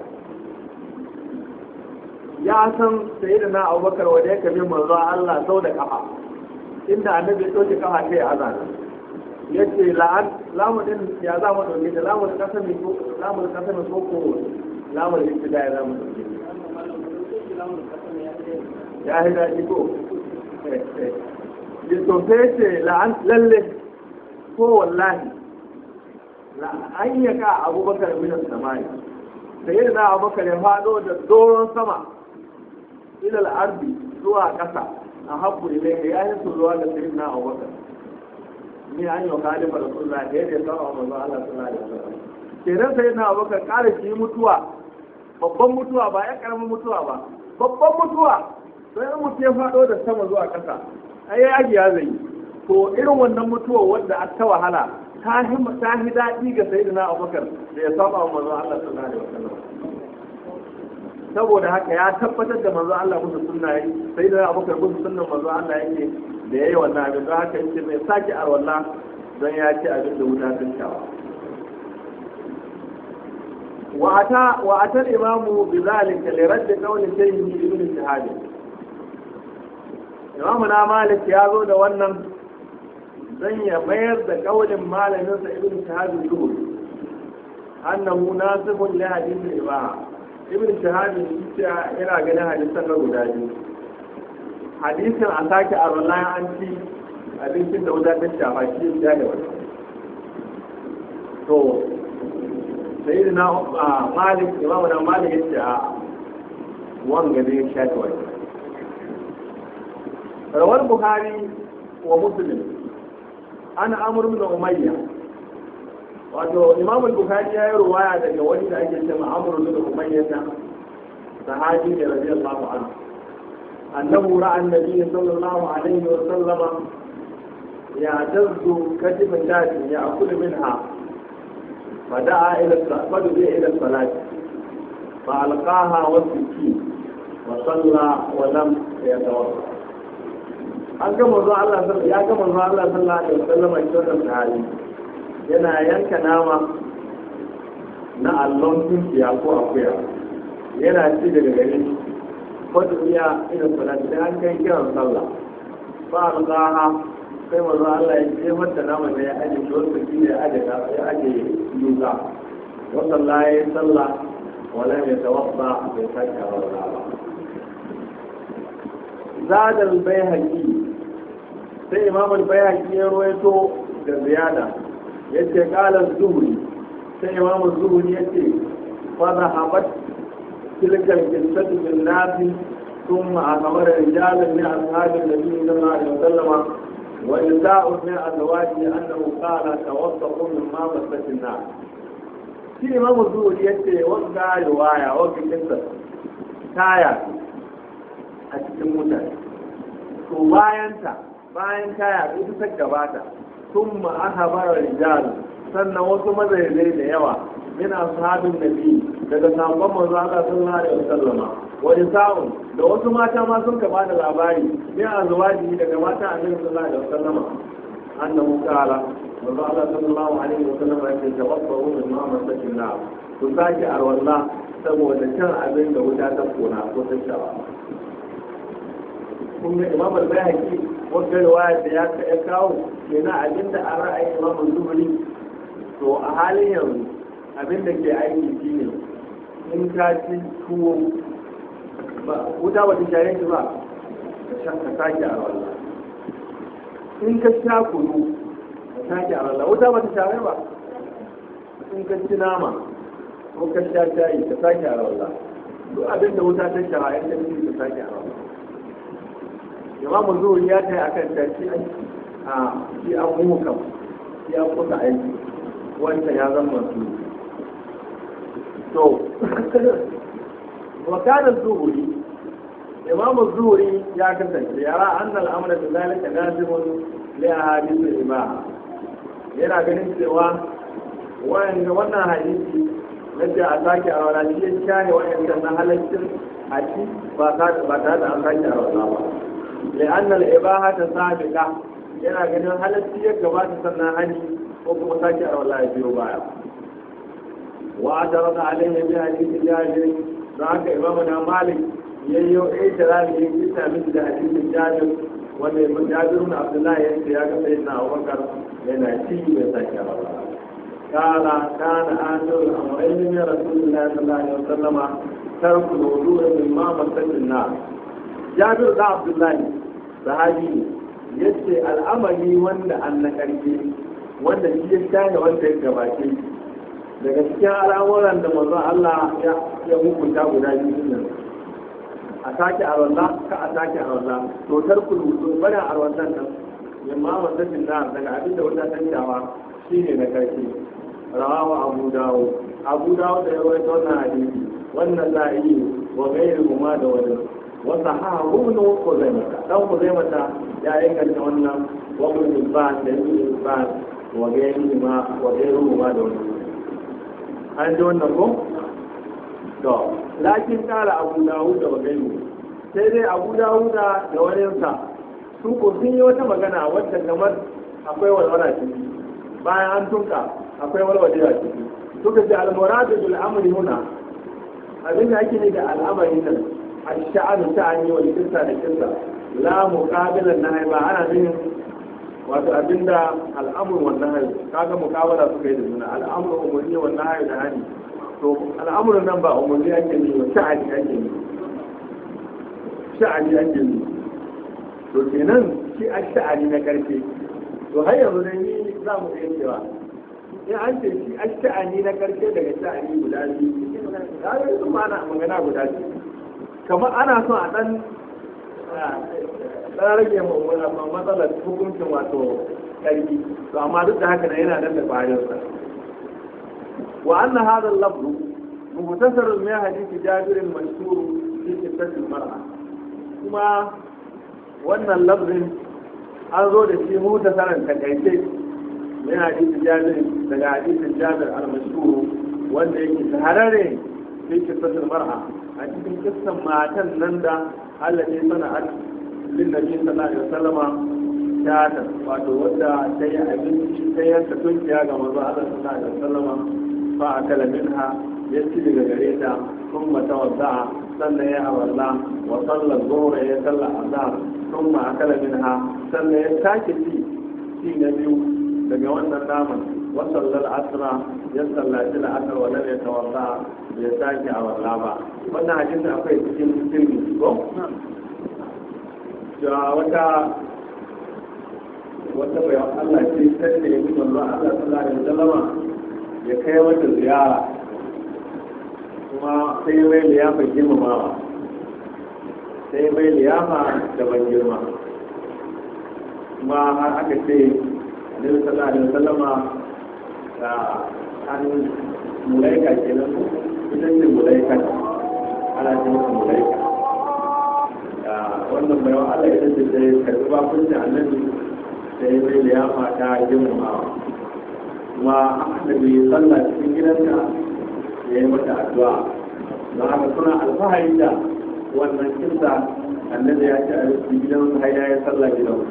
ya san sayyidina abubakar wanda ya kabi manzo Allah sau da kafa inda annabi ya ɗauke kafa kai a azana yace la'an lamunin ya za mu ɗauke da lamun kasami ko lamun kasami ko ko lamun ibtida ya za mu ɗauke ya hida shi ko ya tofe ce la'an lalle ko wallahi an yi ka abubakar minan samani sayyidina abubakar ya faɗo da doron sama ilal ardi zuwa ƙasa a habbu ilai ya yi su zuwa da sayyidina abubakar ni an yi wa khalifa rasulullah da yadda ya saba manzo Allah sallallahu alaihi wasallam kenan sayyidina abubakar ƙara shi mutuwa babban mutuwa ba ya karamin mutuwa ba babban mutuwa sai in mutu ya faɗo da sama zuwa ƙasa ai ya yaji ya zai to irin wannan mutuwa wanda aka ta wahala ta hi daɗi ga sayyidina abubakar da ya saba manzo Allah sallallahu alaihi wasallam saboda haka ya tabbatar da manzo Allah musu sunna yi sai da Abubakar musu sunnan manzo Allah yake da yayi wannan abin don haka yace mai saki arwalla don ya ci abin da wuta sun shawa wa ata wa ata imamu bi zalika li radd qawli sayyidi ibn shahab imamu na Malik ya zo da wannan zan ya mayar da kaulin malamin sa ibn shahab zuhuri annahu nasibun li hadith al-ibaha ibn shahab yana ganin hadisan na guda biyu hadisin a sake a wallahi an ci abincin da wuta ta shafa shi ya da wani to sai da na malik imamu na malik ya ce a wanga ne ya sha da wani rawar buhari wa muslim ana amur min umayya wato imam al-bukhari ya yi ruwaya daga wani da ake cewa amr bin umayya sahabi ne radiyallahu anhu annahu ra'a an-nabiy sallallahu alaihi wa sallam ya'tazzu katiban dadi ya'kul minha fada'a ila fadu ila salat fa'alqaha wa siki wa salla wa lam yatawadda an ga manzo Allah sallallahu ya ga manzo Allah sallallahu alaihi wa sallam a cikin sahabi yana yanka nama na allon tunkiya ko akuya yana ci daga gari wadda iya idan salati da an kai kiran sallah ba alƙaha sai mazu Allah ya ce mata nama da ya aje shi wasu ki da ya aje ya aje yuka wasu Allah ya yi sallah wala mai tawaffa bai sake a wala ba zadal bai haƙi sai imamul bai haƙi ya ruwaito da ziyada yace qala az-zuhri sai imam az-zuhri yace fa dhahabat tilka al-qissatu bil nas thumma akhbara rijalan min ashabi an-nabi sallallahu alaihi wasallam wa nisa'u min azwajihi annahu qala tawassaqu mimma masat an-nar shi imam az-zuhri yace wanda riwaya wanda kissa taya a cikin mutane to bayan ta bayan taya ita ta gabata ثم أخبر الرجال sannan wasu mazailai da yawa min ashabin nabi daga sabon manzo Allah sallallahu alaihi wasallam wa nisa'un da wasu mata ma sun ka bada labari min azwaji daga mata annabi sallallahu alaihi wasallam annahu qala manzo Allah sallallahu alaihi wasallam ya ce tawaffahu min ma masakin na ku sake arwalla saboda cin abin da wuta ta kona ko ta shawa kun ga imam al-bayhaqi wanda riwaya da ya kawo kenan abinda a ra'ayin imam az-zuhri to a halin yanzu abinda ke aiki shine in ka ci tuwo ba wuta ba ta shaye shi ba ka sake a wallah in ka sha kunu ka sake a wallah wuta ba ta shaye ba in ka ci nama ko ka sha shayi ka sake a wallah duk abinda wuta ta shaye ka ci ka sake a wallah imamu zuhuri ya kai akan tashi a shi an muhukam shi an kusa aiki wanda ya zama su to wakanar zuhuri imamu zuhuri ya kasance yara an al'amura da zalika nazimun li ahadithul ibaha yana ganin cewa wanda wannan hadisi na ce a sake a wala shi ya shahe wa'anda na halaccin a ci ba tare da an sake a wala ba لأن الإباحة سابقة yana ganin halarci ya gabata sannan hani ko kuma sake a wallahi biyo baya wa da rada alaihi bi hadisi jabir da haka imamu na malik yayyo ai tarani ya kisa miki da hadisin jabir wanda ibn jabir ibn abdullahi ya ce ya ga sayyidina abubakar yana ci bai sake a wallahi kala kana atul amrayn min rasulillahi sallallahu alaihi wasallama tarku wudu'a mimma masakin nar jabir da abdullahi sahabi yace al'amari wanda an na karfe wanda shi ya shahe wanda ya gabace daga cikin al'amuran da manzon Allah ya hukunta guda biyu nan a sake arwalla ka a sake arwalla to tarkul wudu bana arwallan nan yamma wannan da daga abinda wata tantawa shine na karshe rawahu abu dawud abu dawud da ya rawaito wannan hadisi wannan za'i wa ghayru ma da wani وصححه ابن خزيمة أو خزيمة يا إنك أن وابن الإنسان لابن الإنسان وغيرهما وغيرهما دون هل دون نقوم to lakin kala abu dawud da bagaimu sai dai abu dawud da waninsa su ko sun yi wata magana wadda kamar akwai walwala ciki bayan an tunka akwai walwala ciki suka ce al-muradu bil amri huna abin da ake ne da al'amari nan ash-sha'anu ta'ani wal qissa da qissa la muqabilan nahi ba ana nufin wato abinda al'amur wa nahi kaga muqabala suka yi da juna al'amru umurni wa nahi da hani to al'amuran nan ba umurni ake ne ba sha'ani ake ne sha'ani ake ne to kenan shi ash-sha'ani na karfe to har yanzu dai ni za mu iya cewa in an ce shi ash-sha'ani na karfe daga sha'ani guda biyu kaga yanzu ma ana magana guda biyu kamar ana son a dan dan rage matsalar hukuncin wato karfi to amma duk da haka yana nan da bayansa wa anna hadha al-lafz mukhtasar min hadith Jabir al-mashhur fi qissat al-mar'a kuma wannan lafzin an zo da shi mukhtasaran takaice min hadith Jabir daga hadithin Jabir al-mashhur wanda yake shahararre fi qissat al-mar'a a cikin kissan matan nan da Allah ne sana'ar lin nabi sallallahu alaihi wasallama ta wato wadda ta yi abinci ta yanka tunkiya ga manzo Allah sallallahu alaihi wasallama fa akala minha ya ci daga gare ta kuma tawadda sannan ya awalla wa sallar zuhra ya salla azhar kuma akala minha sannan ya sake ci ci na biyu daga wannan naman wa sallar asra ya sallaci al-asr wa lam yatawadda ya sake awalla ba wannan hadisi akwai cikin cikin ko da wata wata bayan Allah ce sai da yake manzo Allah sallallahu alaihi wasallam ya kai wata ziyara kuma sai mai liyafa girmamawa sai mai liyafa da ban girma kuma har aka ce Annabi sallallahu alaihi wasallam da an mulaika kenan ita ce mulaika ana ce masa mulaika wannan bayan Allah ya ce da karbi bakuncin Annabi sai mai liyafa ta girmamawa kuma Annabi sallah cikin gidansa ya yi mata addu'a don haka suna alfahari da wannan kinsa Annabi ya ce a cikin gidansa har ya yi sallah gidansa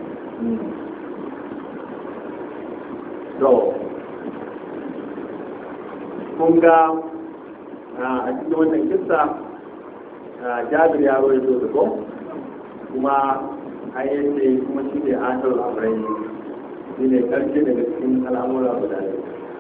to kun ga a cikin wannan kinsa Jabir ya rawaito da ko kuma an yace kuma shi ne asar al'amurai shi ne karshe daga cikin al'amura guda ne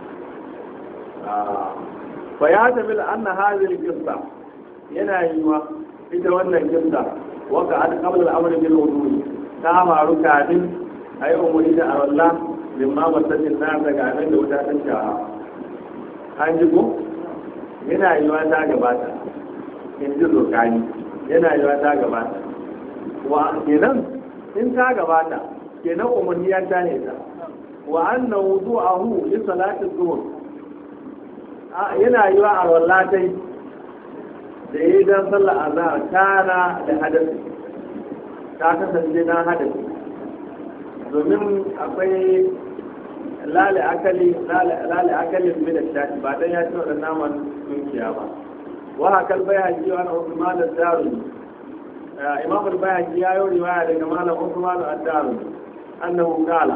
fa ya tafi da anna hazil kissa yana yi wa ita wannan kissa waka an qabla al-amr bil wudu ta faru kafin ayi umuri da Allah limma masakin na daga nan da wuta ta shaha an ji ko yana yi wa ta gabata in ji zurkani yana yi wa ta gabata wa kenan in ta gabata kenan umarni ya tane ta wa anna wudu'ahu li salati dhuhr yana yi wa arwallatai da yi dan sallar azhar kana da hadasi ta kasance na hadasi domin akwai lale akali lale akalin min ash-shati ba dan ya ci wannan naman tunkiya ba wa hakal bayhaqi wa Uthman ad-Darimi imam al-bayhaqi ya yi riwaya daga malam Uthman ad-Darimi annahu qala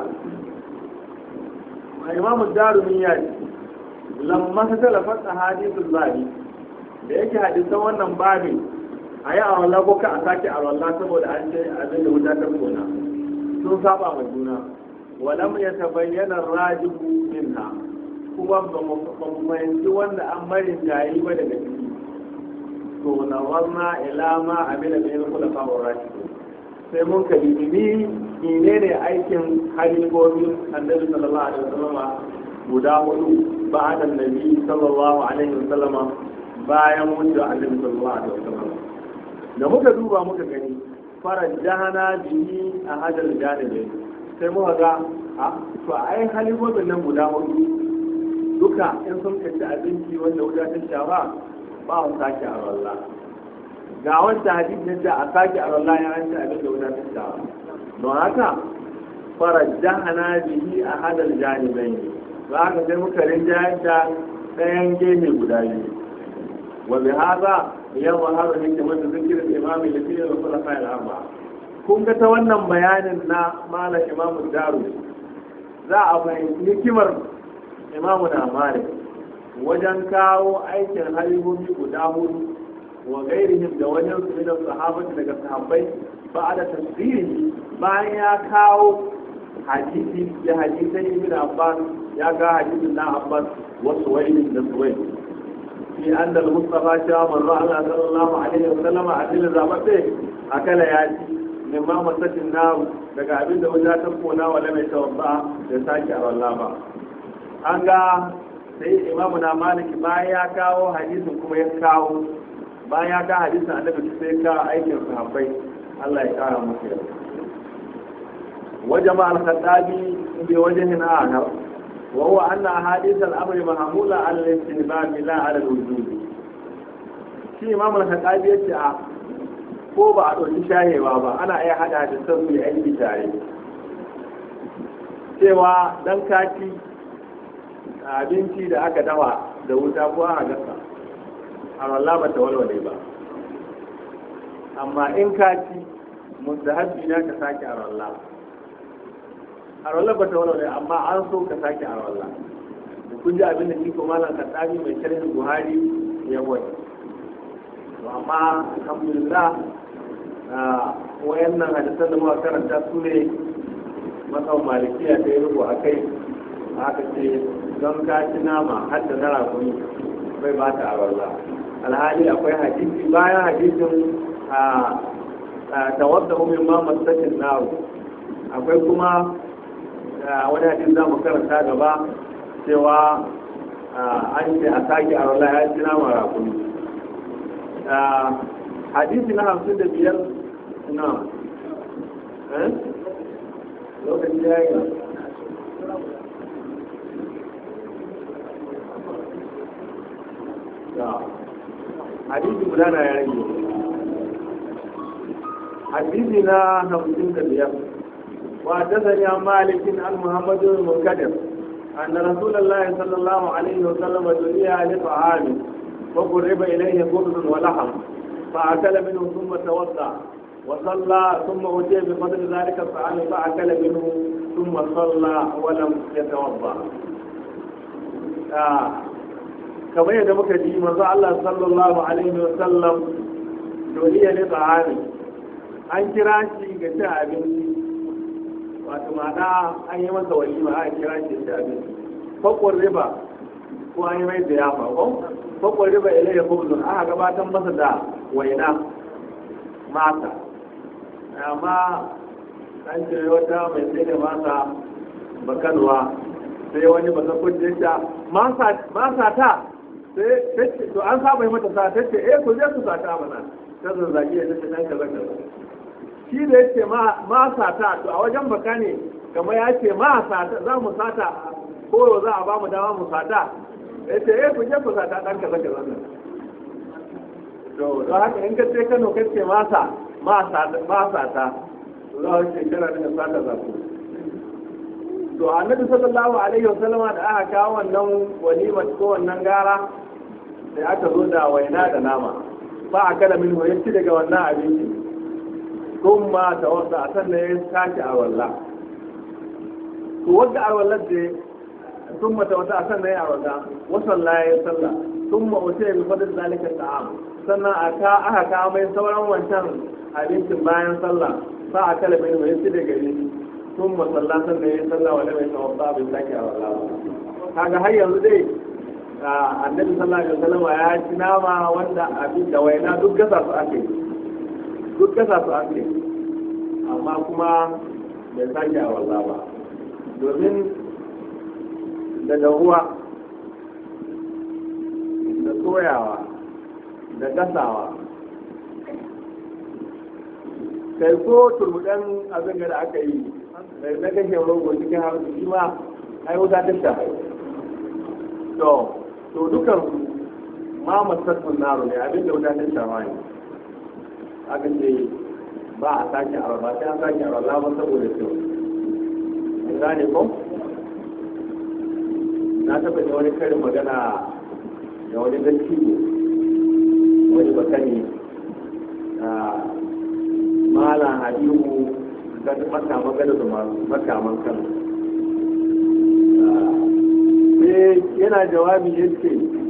imam ad-Darimi ya ce lamma talafat ahadithul babi da yake hadisan wannan babin ayi a wallah ko ka a sake a wallah saboda an ce abin da wuta ta kona sun saba ma juna walam yatabayyana ar-rajihu minha kuma ba mu fahimci wanda an marin jayi ba daga ciki to na warna ila ma amila bil khulafa ar-rashidin sai mun ka bibi ne ne aikin halibobin annabi sallallahu alaihi wasallam guda hudu ba'da annabi sallallahu alaihi wasallam bayan mutu annabi sallallahu alaihi wasallam da muka duba muka gani farajjahana bihi a hadal janibi sai muka ga a to ai halibobin nan guda hudu duka in sun kaci abinci wanda wuta ta shafa ba a sake a ralla ga wanda hadisi ne da a sake a ralla ya ranta abin da wuta ta shafa don haka farajjahana bihi a hadal janibai za ka sai muka rinjayar da ɗayan gefe guda biyu wa bi hada yadhharu hikmat dhikr al-imam al-fi al-khulafa al-arba'a. kun ga ta wannan bayanin na malam imamu daru za a fahimci hikimar imamu na malik wajen kawo aikin halibobi guda hudu wa gairihim da wajen su da sahabati daga sahabbai ba da tasiri bayan ya kawo hadisi da hadisai ibn abbas ya ga hadisin na abbas wasu waili da suwaili fi anna al-mustafa sha manzo Allah sallallahu alaihi wasallam a cikin zababe akala ya ci min ma masatin naru daga abin da wajen ta kona wala mai tawabba da sake a wallah ba an ga sai imamu na maliki bayan ya kawo hadisin kuma ya kawo bayan ya ga hadisin annabi sai ka aikin sahabbai Allah ya kara musu yarda وجمع الخطابي بوجه آخر وهو أن أحاديث الأمر محمولة على الاستحباب لا على الوجوب. شيء إمام الخطابي يتعى ko ba a ɗauki shahewa ba ana iya haɗa da sauƙi aiki tare cewa ɗan kaki abinci da aka dawa da wuta ko a gasa a ralla ba ta walwale ba amma in kaki mustahabbi na ka sake a ralla a ralla ba ta walwale amma an so ka sake a ralla da kun ji abin da shi ko malam kaddabi mai sharhin buhari ya wani amma alhamdulillah wayannan hadisan da muka karanta su ne matsayin malikiya ta yi rubu a kai aka ce don kaci nama har da na rakuni bai ba ta abarza alhali akwai hadisi bayan hadisin a tawadda umin ma masakin naru akwai kuma wani hadisi za mu karanta gaba cewa an ce a sake abarza ya ci nama rakuni hadisi na hamsin da biyar na lokacin ya yi hadisi guda na ya rage hadisi na hamsin da biyar وحدثني عن مالك عن محمد بن المنكدر أن رسول الله صلى الله عليه وسلم دعي لطعام وقرب إليه خبز ولحم فأكل منه ثم توضأ وصلى ثم أتي بفضل ذلك الطعام فأكل منه ثم صلى ولم يتوضأ. آه. كما يدمك دي منذ الله صلى الله عليه وسلم دعي لطعام an kira shi ga cin abinci wato ma'ana an yi masa walima an kira shi ga abinci fakwar riba ko an yi mai da yafa ko fakwar riba ilai ya kubzun aka gabatar masa da waina mata amma an ce wata mai sai da masa bakanwa sai wani ba san kudin ta masa ta sai to an saba yi mata sa ta ce eh ku je ku sata mana ta zazzage ya ce dan kaza kaza shi da yace ma ma sata to a wajen baka ne kamar ya ce ma sata za mu sata ko za a ba mu dama mu sata yace eh ku je ku sata dan kaza kaza to don haka in ka ce Kano ka ce masa ma sata ma sata to za ka shekara da sata za ku to annabi sallallahu alaihi wasallam da aka kawo wannan walima ko wannan gara sai aka zo da waina da nama fa akala min ya ci daga wannan abinci kuma ta wanda a sannan ya tashi a walla to wanda a wallar da sun mata wata a sannan ya walla wasan la ya salla sun ma'uce bi fadin zalika ta'am sannan aka aka kawo mai sauran wancan abincin bayan sallah fa akala min ya ci daga ni sun masalla sannan ya salla wala mai tawaffa bai sake a walla kaga har yanzu dai annabi sallallahu alaihi wasallam ya ci nama wanda abin da waina duk gasa su ake duk gasa su ake amma kuma bai sake a wallah ba domin da dahuwa da soyawa da gasawa kai ko turbuɗen abin da aka yi da na kashe rogo cikin harshe shi ma ai wuta ta shafi to to dukan ma masarfin naro ne abinda wuta ta shama ne aka ce ba a sake a ba sai an sake a ba saboda kyau an gane ko na taɓa da wani karin magana da wani dattijo wani bakani malam habibu ga makama gada da masu makaman kan sai yana jawabi ya ce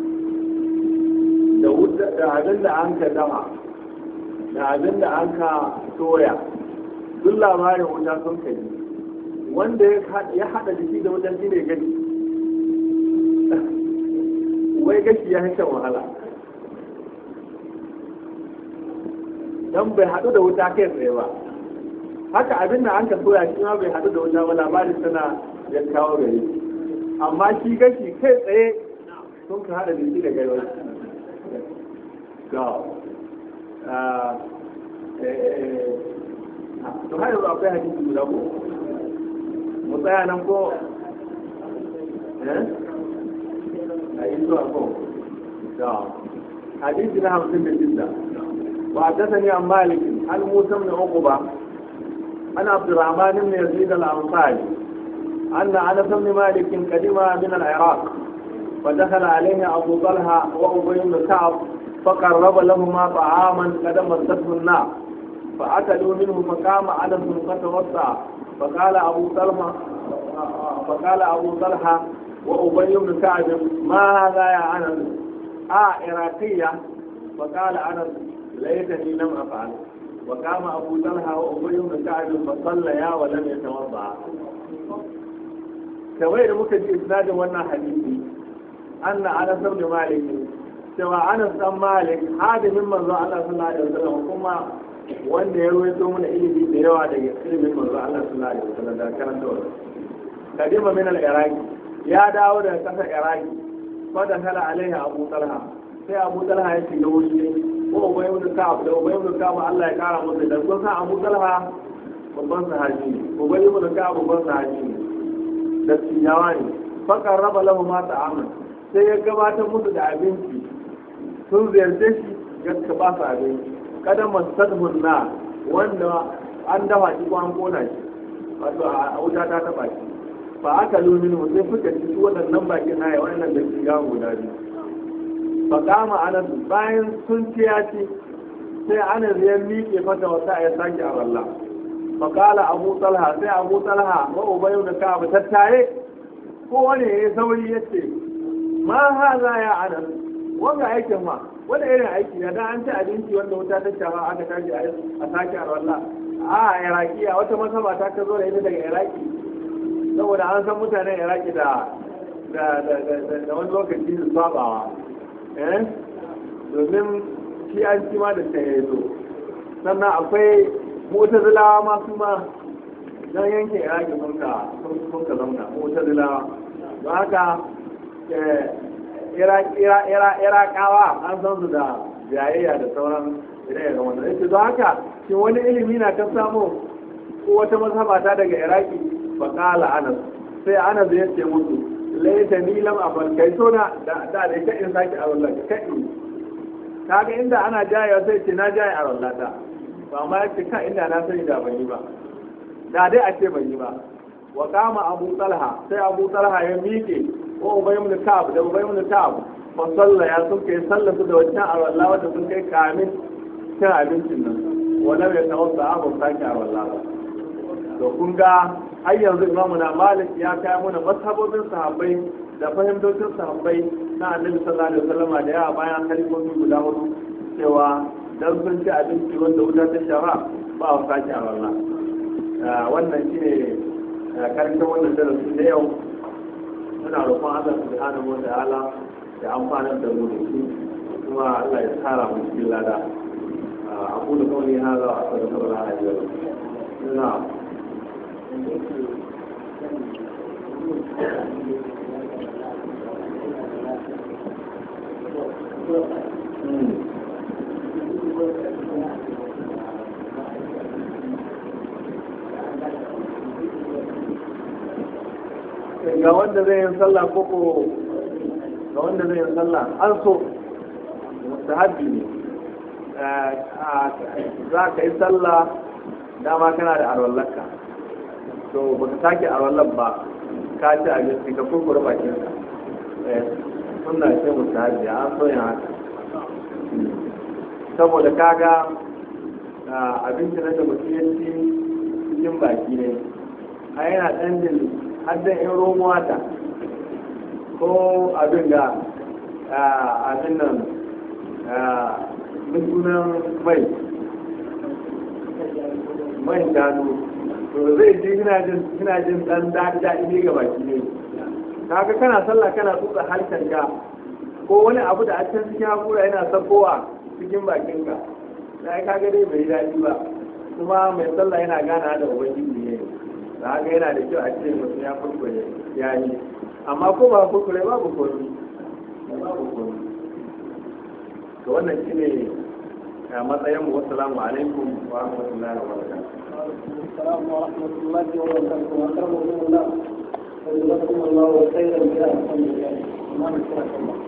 da abin da an ka dama da abin da an ka soya duk labarin wuta sun kai wanda ya haɗa jiki da wutan shi ne gashi wai gashi ya shan wahala don bai haɗu da wuta kai tsaye ba haka abin da an ka soya shi ma bai haɗu da wuta ba labarin tana ya kawo gari amma shi gashi kai tsaye sun ka haɗa jiki da gaiwa to har yanzu akwai hadisi guda ko mu tsaya nan ko eh a yi zuwa ko da hadisi na hamsin da shida وحدثني عن مالك عن موسى بن عقبة عن عبد الرحمن بن يزيد الأنصاري أن أنس بن مالك قدم من العراق فدخل عليه أبو طلحة وأبي بن كعب فقرب لهما طعاما قد مسته النار فأكلوا منه فقام أنس فتوسع فقال أبو طلحة فقال أبو طلحة وأبي بن كعب ما هذا يا أنس آه عراقية فقال أنس ليتني لم أفعل وقام أبو طلحة وأبي بن كعب فصليا ولم يتوضأ كوير ممكن إسناد وانا حديثي أن أنس بن مالك سوى أنس بن مالك هذا ممن رأى الله صلى الله عليه وسلم وكما wanda ya ruwaito mana ilimi da yawa daga ilimin manzo Allah sallallahu alaihi wasallam da karanta wannan kadima min al-iraq ya dawo daga kasar iraq fa da kala alaihi abu talha sai abu talha ya shiga wuri ko ubay ibn ka'ab da ubay ibn ka'ab Allah ya kara masa da kun san abu talha babban sahabi ne ubay ibn ka'ab babban sahabi ne da tiyawa ne fa qarraba lahu ma ta'aman sai ya gabatar musu da abinci sun ziyarce shi ya ba su abinci kada masadhun na wanda an dafa shi ko an kona shi wato a wuta ta taba shi fa aka lumin sai suka ci waɗannan bakin haya waɗannan da ke gawo guda biyu fa kama anas bayan sun ci ya ci sai anas ya miƙe mata wata ya sake a walla fa kala abu talha sai abu talha wa ubayyu da ka ba tattare ko wani ya sauri yace ma haza ya anas wanda aikin ma wanda irin aiki da an ci abinci wanda wuta ta shafa aka tashi a sake a walla a iraki a wata masaba ta ka zo da ita daga iraki saboda an san mutanen iraki da da wani lokaci su sabawa eh domin shi an ci ma da ta yi zo sannan akwai mutazilawa ma su ma don yankin iraki sun ka sun ka zauna mutazilawa don haka irakawa an san su da jayayya da sauran ire-iren wannan yake don haka shi wani ilimi na ta samu ko wata mazhaba ta daga iraki fa qala anas sai anas ya ce musu laita ni lam afal kai so na da da kai in saki a wallahi kai kaga inda ana jayayya sai ce na jaye a wallahi ta ba ma yace ka inda na sani da ban yi ba da dai a ce ban yi ba wa kama abu talha sai abu talha ya miƙe ko ubay ibn ka'ab da ubay ibn ka'ab fa sallaya sun kai sallatu da wancan a wallahi wanda sun kai kamin cin abincin nan wala bai tawassa abu saki a wallahi to kun ga har yanzu imamu na malik ya kai mana mashabobin sahabbai da fahimtocin sahabbai na annabi sallallahu alaihi wasallam da yawa bayan khalifofi guda hudu cewa dan sun ci abinci wanda wuta ta shafa ba a saki a wallahi wannan shine karshen wannan darasi na yau muna roƙon Allah subhanahu wa ta'ala ya amfana da mu da shi kuma Allah ya tsara mu cikin lada أقول قولي هذا وأستغفر الله لي ولكم. نعم. ga wanda zai yin sallah koko ga wanda zai yin sallah an so mustahabbi ne za ka yi sallah dama kana da arwallarka to ba ka sake arwallar ba ka ci abinci ka kurkura bakin ka sunna ce mustahabbi an so yin haka saboda kaga abinci na da mutum ya ci cikin baki ne a yana ɗan jin haddan in romuwa ta ko abin da abin nan mutunan mai mai gano to zai ji gina jin ɗan daɗi ne ga baki ne kaga kana sallah kana tsutsa harshenka ko wani abu da a can cikin hakura yana sakowa cikin bakinka da ya kaga dai bai daɗi ba kuma mai sallah yana gana da ubangiji ne da haka yana da kyau a ce mutum ya kurkure ya yi amma ko ba kurkure babu komi babu komi to wannan shi ne a matsayin mu wassalamu alaikum wa rahmatullahi wa barakatuh assalamu warahmatullahi wabarakatuh wa rahmatullahi wa barakatuh. الله خيرا بلا